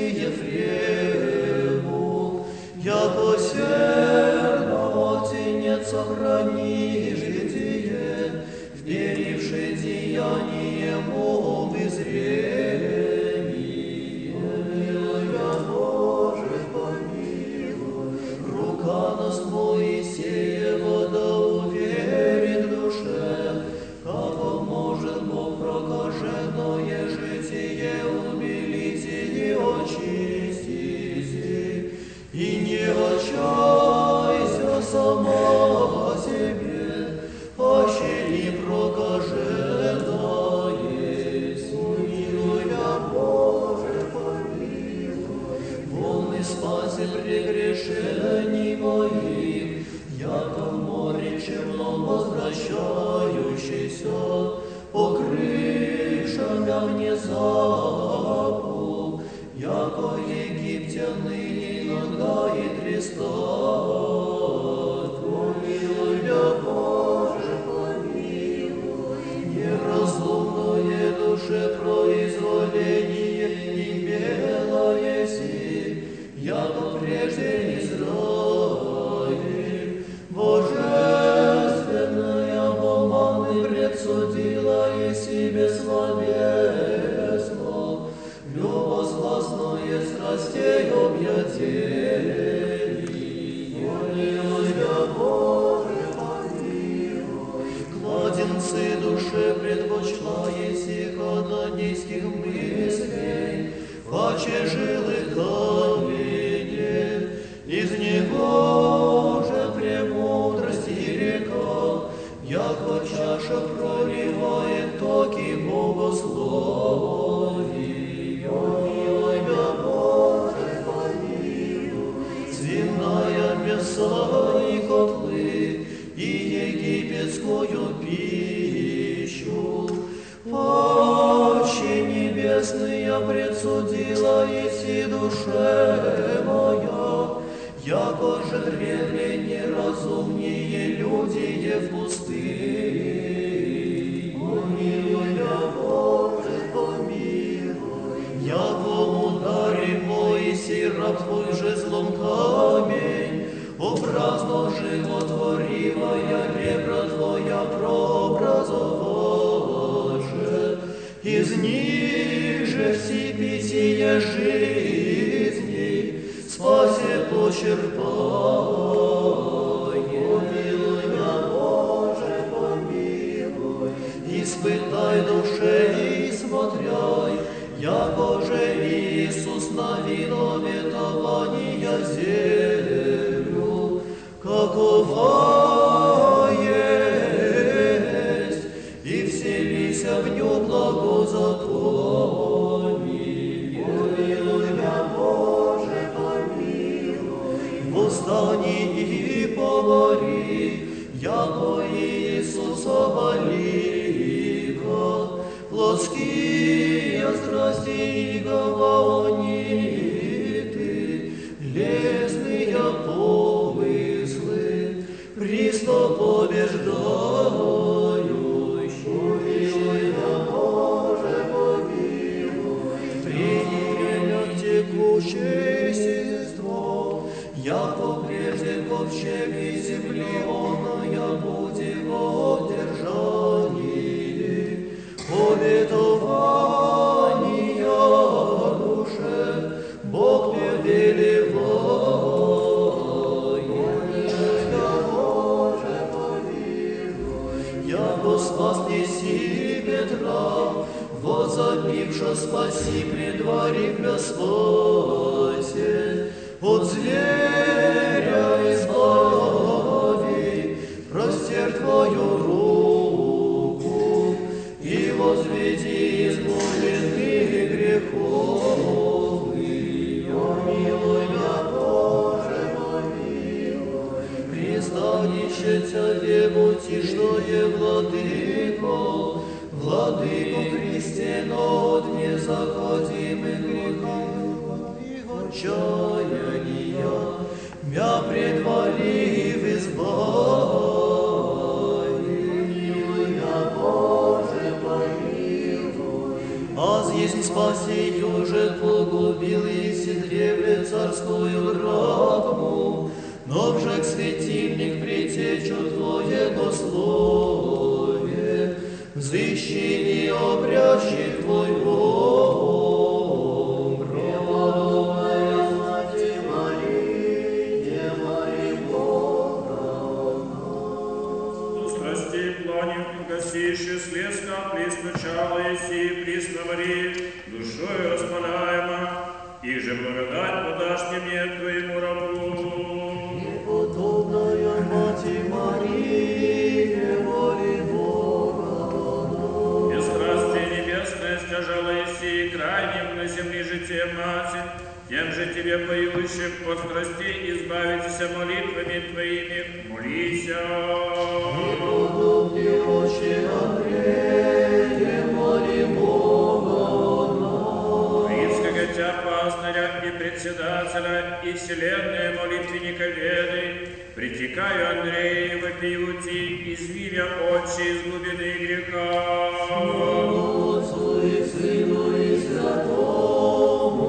Ефрему, яко сердно Отец сохрани житие, вперивши деяние ему в изрение. Помилуй меня, Боже, помилуй, рука нас Моисеева да уверит душе, как может Бог прокаженное житие умилить и не очистить, и не отчайся сама о себе, аще и прокаженное есть. Помилуй меня, Боже, помилуй, волны спаси прегрешений моих, яко в море черном возвращающийся, покрывша мя внезапу, яко египтяны иногда и трестат. Помилуй меня, Боже, помилуй, неразумное душе произволение имела еси, яко прежде Израиль, божественная обманы предсудила еси бессловесно, любосластное страстей объятий. Помилуй меня, Боже, помилуй, кладенцы душе предпочла еси хананейских мыслей, паче жилы камени, из него же премудрости река, яко чаша проливает токи богословий. Помилуй меня, Боже, помилуй, свиная мяса и котлы, и египетскую пищу, паче небесная предсудила еси душе моя, яко же древнее неразумнее люди в пустыне. Помилуй меня, Боже, помилуй, яко ударив Моисей раб твой жезлом камень, образно животворивая ребра твоя прообразоваше, из них же все питие жизни спасе почерпай. Помилуй меня, Боже, помилуй, испытай душе и смотряй, яко же Иисус на вино ветования землю, какова есть, и вселися в ню благозаконие. Помилуй меня, Боже, помилуй, восстани и помори, яко Иисуса велика, плотские страсти и гаваониты, лесные помыслы, Христо побеждающий. Помилуй меня, Боже, помилуй, принимая текучее естество, яко прежде ковчеги земли оная будет в держании, обетования душе Бог повелевает. Боже, помилуй, яко спас неси Петра, возопивша спаси предварив мя спасе, от зверя избави, простер твою руку и возведи избавленных греховных. Помилуй меня, Боже, помилуй, пристанище Тебе утешное владыко, владыко Христе, но от незаходимых грехов и отчаяния мя предвали в избави. Помилуй меня, Боже, помилуй, аз есть спаси уже погубил и древле царскую градму, но вже к светильник притечу Твоего слове, взыщи и обрящи Твой дом. Преподобная Мати Мария, моли Бога. До страстей планев угасивши слез капли стучала Иси, присно Марии, душою распаляема, и же благодать подашь мне Твоему рабу. Преподобная Мати Мария, моли Бога. Без страсти небесной стяжала Иси, крайним на земле житие Мати, тем же Тебе, поющим от страстей, избавитесь молитвами Твоими, молися. Преподобный Отче Андрея, моли Бога. Приского Тя пастыря и председателя и вселенной молитвенника Веды, притекаю Андрея, вопиюти, извивя Отче из глубины греха. Отцу и Сыну и Святому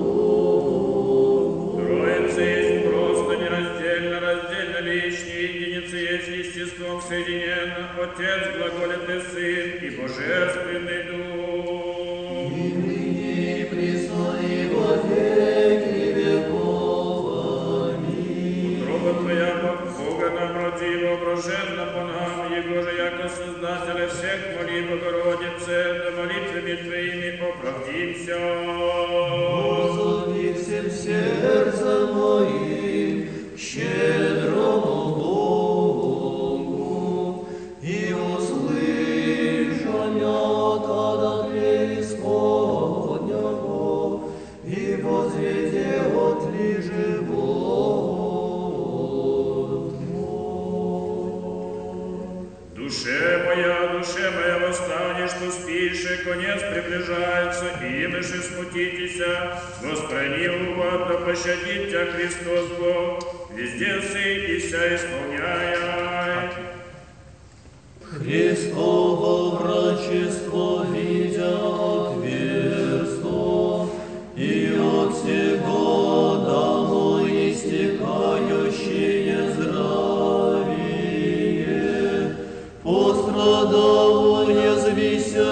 Духу. Троица есть просто нераздельно, раздельно личные единицы есть естеством соединенно, Отец, глаголитный Сын и Божественный Дух. И ныне и присно и во веки веков. Аминь. Утроба Твоя, Бога нам родила, ображенна по нам, Его же, яко Создателя всех, моли, Богородице, да молитвами Твоими оправдимся. Возови всем сердцем моим щедрому Богу, и услышания от преисподнего, и возрете отли живот мой. Душе моя, восстань, что спишь, и конец приближается, и имеши смутитеся, воспрани увод, да пощадит Тя Христос Бог, везде Сын и вся исполняй. Христово врачество видя отверсто, и от всего дало истекающее здравие, пострадал уязвися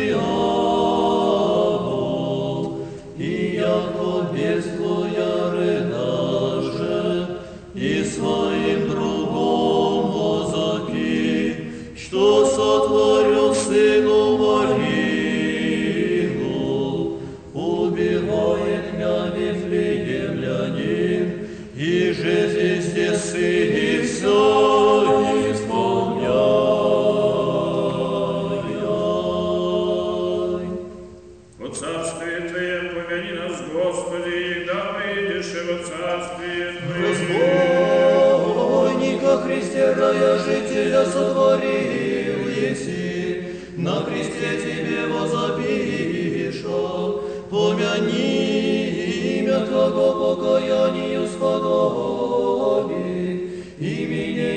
дьявол, и яко бедствуя рыдаше, и своим другом возопи, что сотворил Сыну Марину, убивает мя Вифлеемлянин, и же везде Сын и все исполняй. Во царствие Твоем помяни нас, Господи, да выйдешь во царствие Твое. Разбойника Христе рая жителя сотворил еси, на кресте Тебе возопиша, помяни имя Твого покаянию сподоби, имени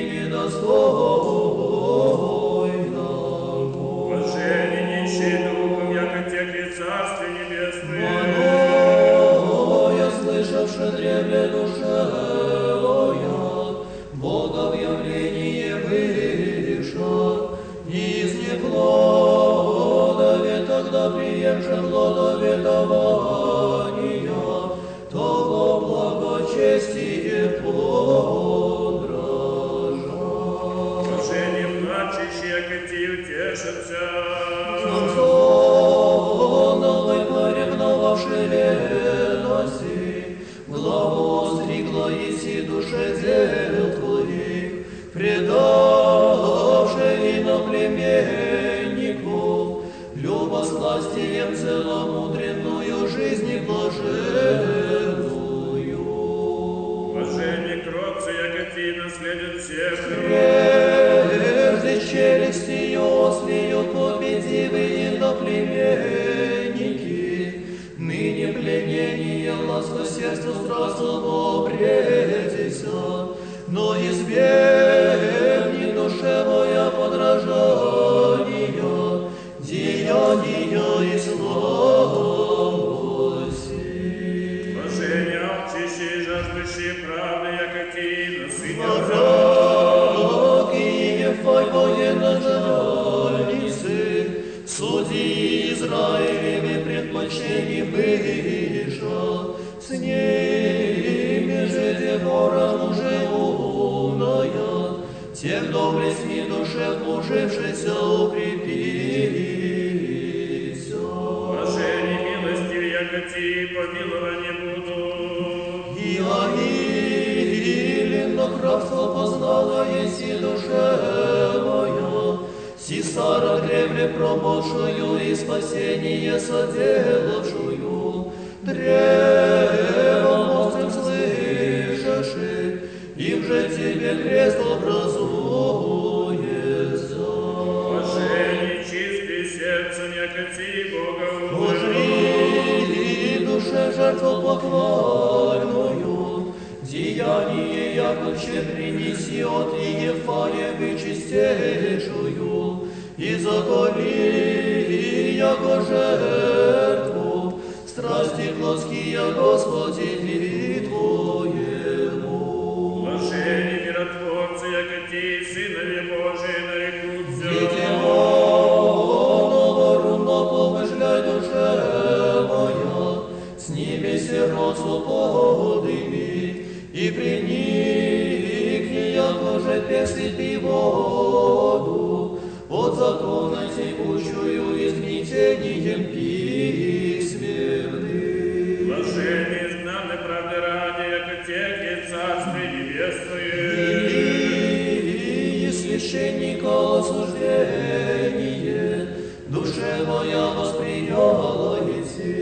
недостойного. Блаженни нищие духом, яко текли царствие небесное. Я слышавши древле душе моя, Бога в явлении вышел, из неплодове тогда приемши плодоветования, того благочестие подражал. Блаженни плачущие, яко Ти утешатся. Новой поревновавши леноси, главу остригла еси душе дел Твоих, предавши иноплеменников, любосластием целомудренную жизнь и блаженную. Блаженни кротцы, яко Ти наследят всех. Прежде челюстью ослию победивые иноплеменники, ныне пленение ласку сердцу страстному обретися, но избегни душе моя подражания, деяния и слава с ними же Девора мужеуная, тех добрых сни душе вмужившийся укрепися. Блажени милостивые, яко ти помилование буду. И Аилино кравство познала еси душе моя, Сисара древле промочную и спасение соделавшую, древом острым слышаши, им же тебе крест образуется. Блажени чистые сердцем, яко ти Бога Божи душе жертву похвальную, деяние якобче принеси от Иефания вычистейшую, и заколи яко жертву, страсти плотские, Господи, Твоему. Блажени миротворцы, яко ти сынове Божии нарекутся. Новорунно помышляй, душе моя, с ними сиротцу подыми, и приникни, яко же персипи воду, от закона текущую изгнетением письменным. Блажени изгнаны правды ради, яко тех и Царствие Небесное. И священника осуждение, душе моя восприняла эти,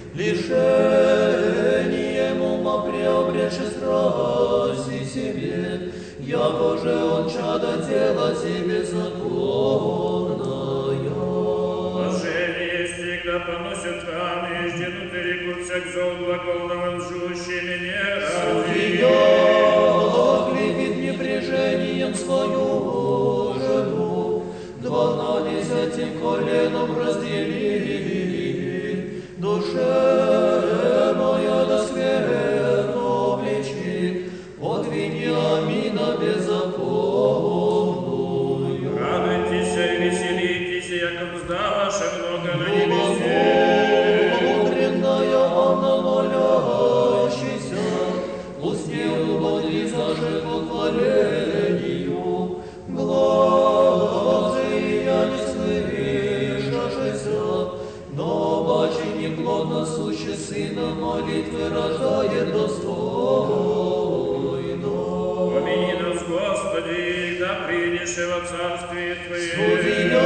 лишением ума приобретши страсти себе, яко же он чадо тела тебе законная. Блажение всегда поносят раны, жденут и рекутся к зол глаголовым жущими не Судья клепит небрежением свою жену, 12 коленом разделили, душе моя до скверно влечи, от Вениамина беззаконную. Радуйтесь и веселитесь, яко мзда ваша много на небесе. Мудренная Анна молящийся, устне угодится же похвалению, глазы я не слышашися, но бачи неплодно суще сына молитвы рождает достойно. Помяни нас, Господи, да принешь во Царствие Твое. Судья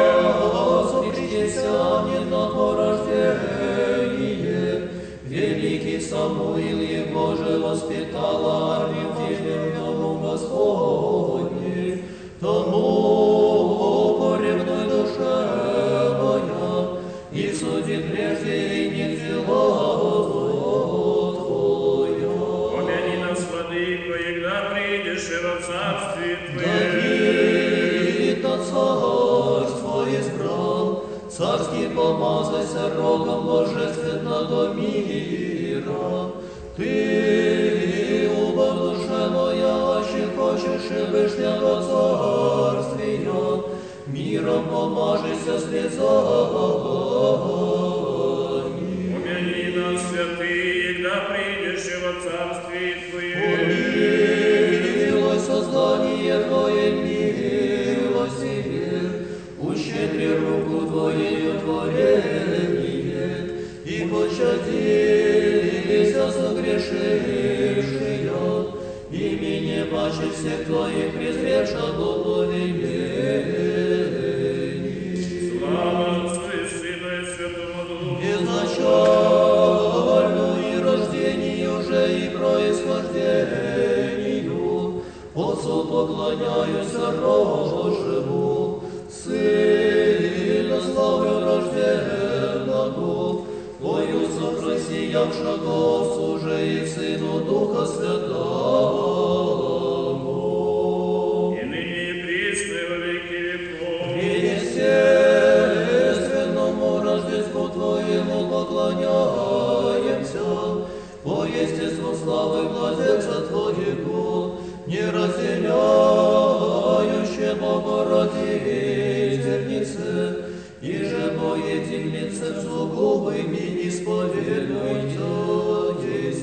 христианин на порождение, великий Самуил его же воспитал армию Дому Господне, тому поревной душе моя, и суди прежде и не дела Твоя. Помяни нас, Владыко, егда придешь во Царствие Твое. Давид от царства избрал, царский помазайся рогом божественного мира. Ты, уба душа моя, аще хочешь и вышнего царствия, миром помажися слезами. Помяни нас, святые, егда придешь во Царствие Твое. Помилуй создание Твое милостивее, ущедри руку Твоею творение, и пощадися согрешившие, имени паче всех Твоих презревша благоволений. Слава Отцу и Сыну и Святому Духу. Изначально и рождению же и происхождению, Отцу поклоняюсь рожему, Сына славлю рожденного, Твою сопросиявшего Отцу же и Сыну Духа Святого. И ныне и присно, и во веки веков. Естественному Рождеству Твоему поклоняемся, по естеству славы Младенца Твоего, не разделяюще Богородительнице, и же по этим лицам сугубыми исповедуйте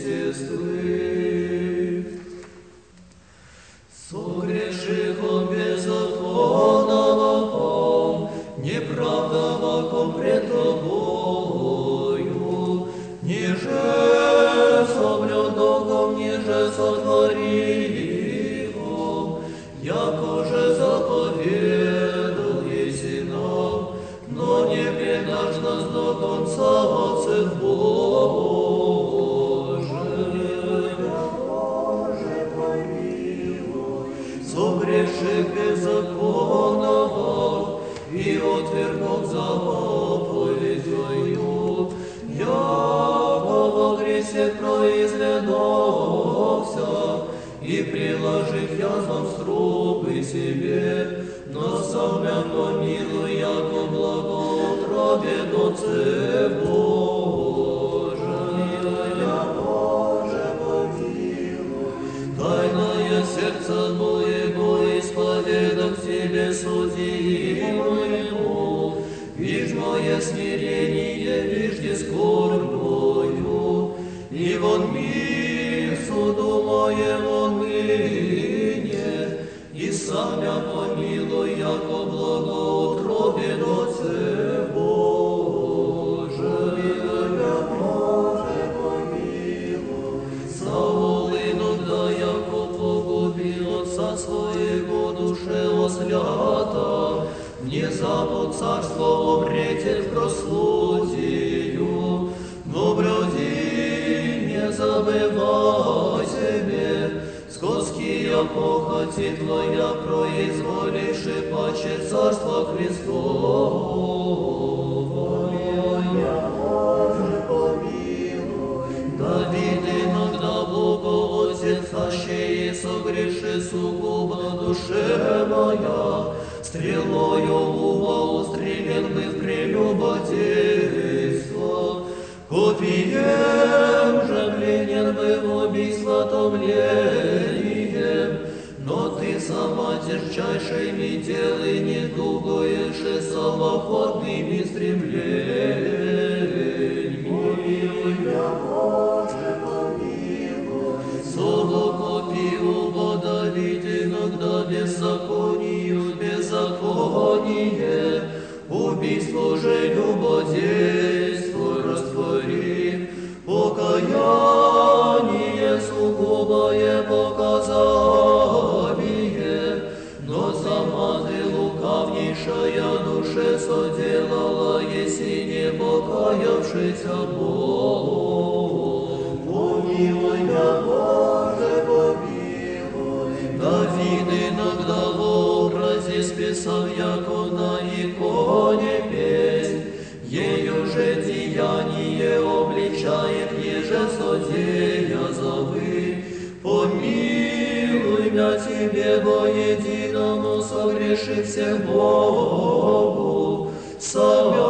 всех произведохся, и приложив язвам струпы себе, но сам мя помилуй, яко благоутробе доце Боже. Боже, помилуй. Тайное сердце моего исповедах Тебе суди моему, вишь мое смирение, вижде скорбную, и вон мир суду моему ныне, и сам я помилуй, яко благоутробе доце Боже. Боже, помилуй. Саул иногда, яко погубил отца своего душе ослята, внезапно царство обретет прослутию, но броди, не забывай себе, скотские похоти Твоя произволивши паче царство Христово. Боже, помилуй. Давид иногда Богу Отец аще и согреши сугубо душе моя, стрелою луба устрелен бы в прелюбодейство, копием же пленен бы в убийство томлением, но Ты сама тяжчайшими делы не тугуешь и самоходными стремлениями. Помилуй меня, Боже, помилуй. Соло копию подавить иногда беззаконие, убийство же любодейство раствори, покаяние сугубое показание, но сама Ты лукавнейшая душе соделала, если не покаявшийся Бог. Помилуй меня, Боже, помилуй. Давид иногда в образе списав, яко на иконе песнь, ею же деяние обличает, еже злодея зовы. Помилуй мя Тебе, воединому согреши всех Богу, самя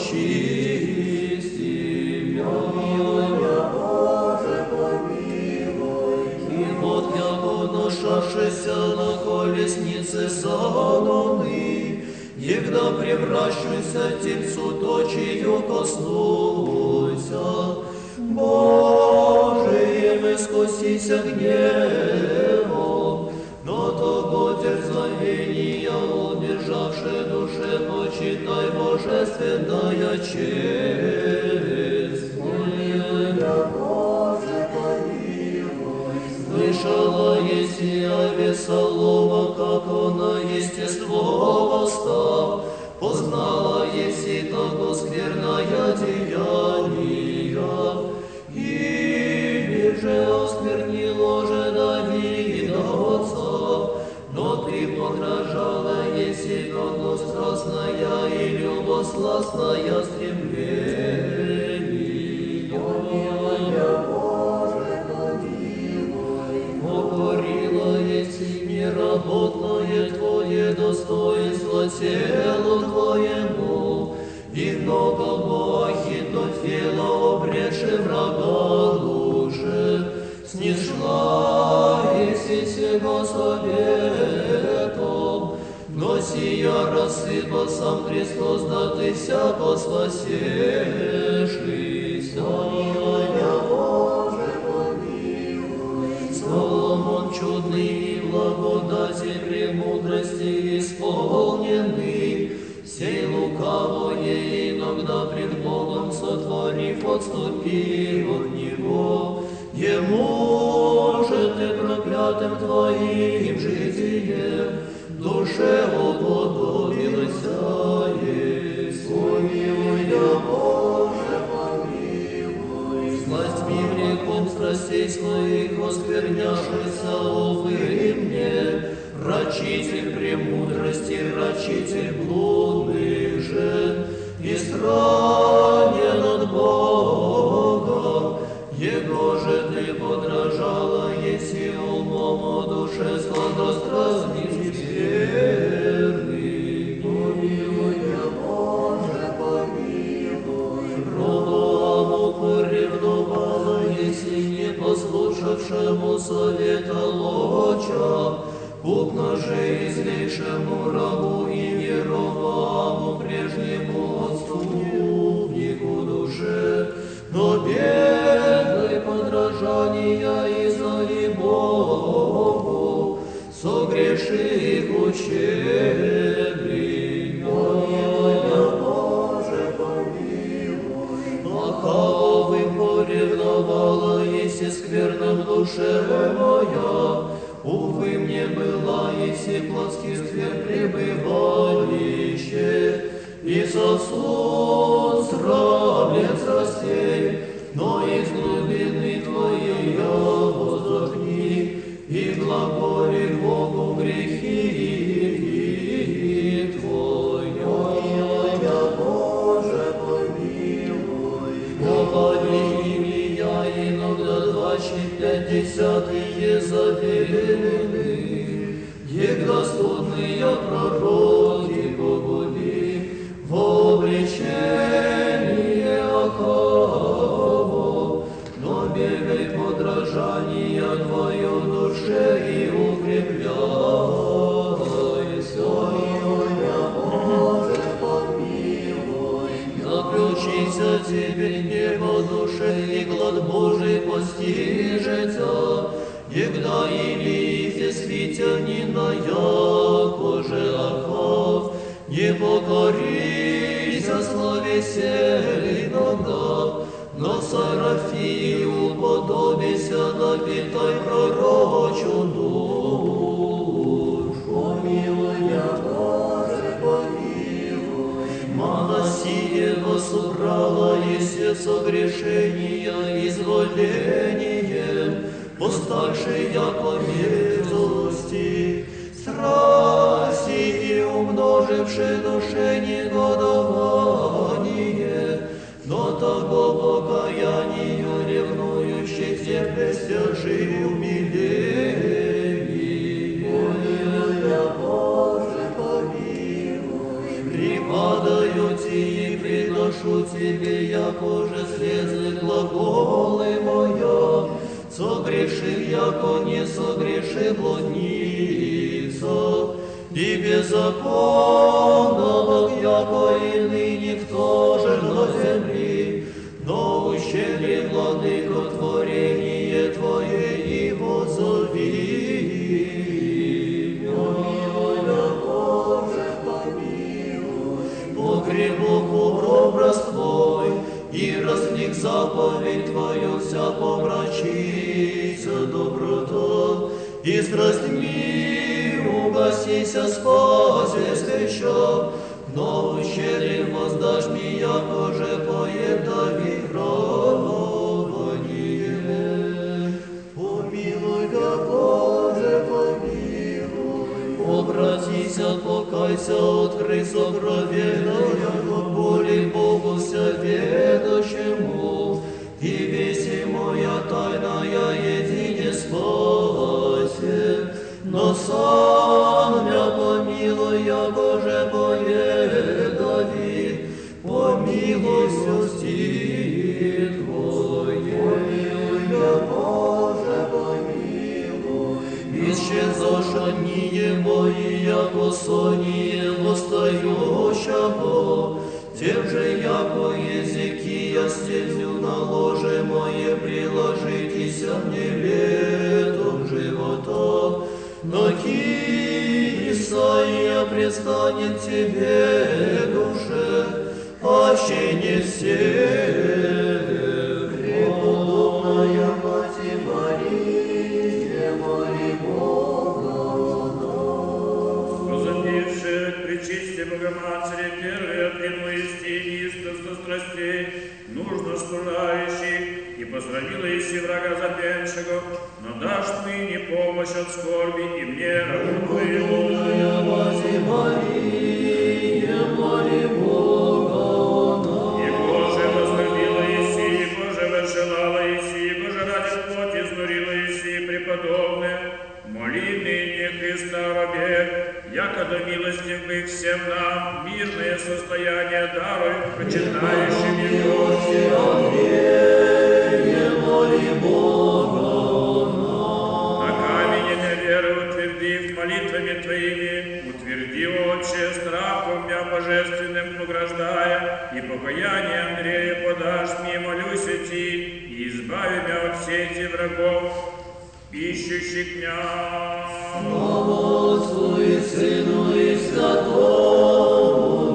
очисти мя. Помилуй мя, Боже, помилуй. И вот яко ношавшися на колеснице саноны, егда превращуся тельцу точию коснуся, Божиим искусися гневом, но того дерзновения убежавши душе почитай божественная честь. Помилуй меня, Боже, помилуй. Слышала еси Авесолома, как она естество восстав, познала еси того скверная деяния, и же осквернило же Давида отца, но Ты подражала еси того страстная и любосластная стремление. Помилуй меня, Боже, помилуй. Покорила еси неработное Твое достоинство телу Твоему, и много Ахитофела обретши врага душе, снишла еси сего советом, но сия рассыпа сам Христос, да Ты всяко спасешься. Помилуй меня, Боже, помилуй. Соломон чудный и благодати премудрости исполненный, сей лукавое иногда пред Богом сотворив, отступил от Него. Ему же Ты проклятым Твоим житием душе уподобилася есть. Помилуй меня, Боже, помилуй. Сластьми веком страстей своих оскверняшися, увы мне, рачитель премудрости, рачитель блудных жен, и странен от Бога, Его совета лоча, купно же излейшему рабу и веровому прежнему отступнику душе, но бедной подражания изови Богу, согреши учебри. Помилуй меня, Боже, помилуй. Ахавы поревновала, еси скверно в душе моя, увы, мне была, еси плотских сквер пребывалище, и сосуд сравнец растей, но из глубины Твоей я воздохни, и глаголи Богу грехи Твоя. Помилуй меня, Боже, помилуй. Попади меня иногда 25 завелены, егда студные пророки погуби, в обличение Ахава, но бегай подражания Твое в душе и укрепляйся. Помилуй меня, Боже, помилуй. Заключися Тебе небо душе, и глад Божий постижется, егда или фесвитянина, якоже Ахав, не покорися словесе иногда, но Сарафию уподобися, напитай пророчу душу. Помилуй меня, Боже, помилуй. Моносия собрала, еси согрешения изволением, постаршей яко мерзости, страсти и умноживши душе негодование, но того покаянию ревнующих тебе стяжи умиление. Помилуй меня, Боже, помилуй. Припадаю Ти и приношу Тебе, якоже слезы глаголы моя, согреши, яко не согреши блудница, и беззаконного, яко и ныне кто же на земли, но ущелье, владыко, творение Твое и возови. Помилуй меня, Боже, помилуй. Погребоку образ Твой, и разник заповедь Твою вся помрачится доброта, и страстьми угасися спасе свеча, но ущелье воздашь мне, якоже поедави грабование. Помилуй меня, Боже, помилуй. Обратися, покайся, открой сокровенное, боли Богу всеведущему, и веси моя тайная едине спасе. Но сам меня помилуй, якоже поедави, помилуй сости Твое. Помилуй меня, Боже, помилуй. Исчезошание мои, яко соние восстающего, тем же, яко языки я стезю на ложе мое, приложитеся мне летом живота, но Исаия предстанет Тебе, душе, аще не все. Преподобная Мати Мария, моли Бога нас. Возопивши к пречисте Богоматери, первые от вину истинистых страстей, нужно спужающих, и поздравила Иси врага запеншего, но дашь ныне помощь от скорби и мне рабую. Преподобная Мати Мария, моли Бога нас. И Боже возлюбила Иси, и Боже возжелала Иси, и Боже ради плоти изнурила Иси, преподобная, моли ныне Христа рабе, якогда милостив бык всем нам, мирное состояние даруй, почитающим Его. Андрея, моли Бога нас. меня от сети врагов, ищущих меня. Слава Отцу и Сыну и Святому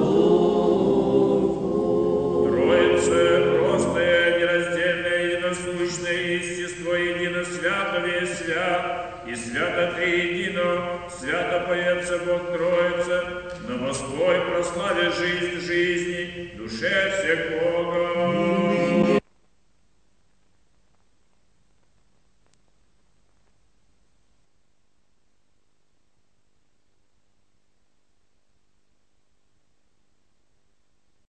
Духу. Троице, простое, нераздельное, единосущное, естество едино, свято весь свят, и свято триедино, свято поется Бог Троица, но воспой прославе жизнь жизни, душе всех Бога.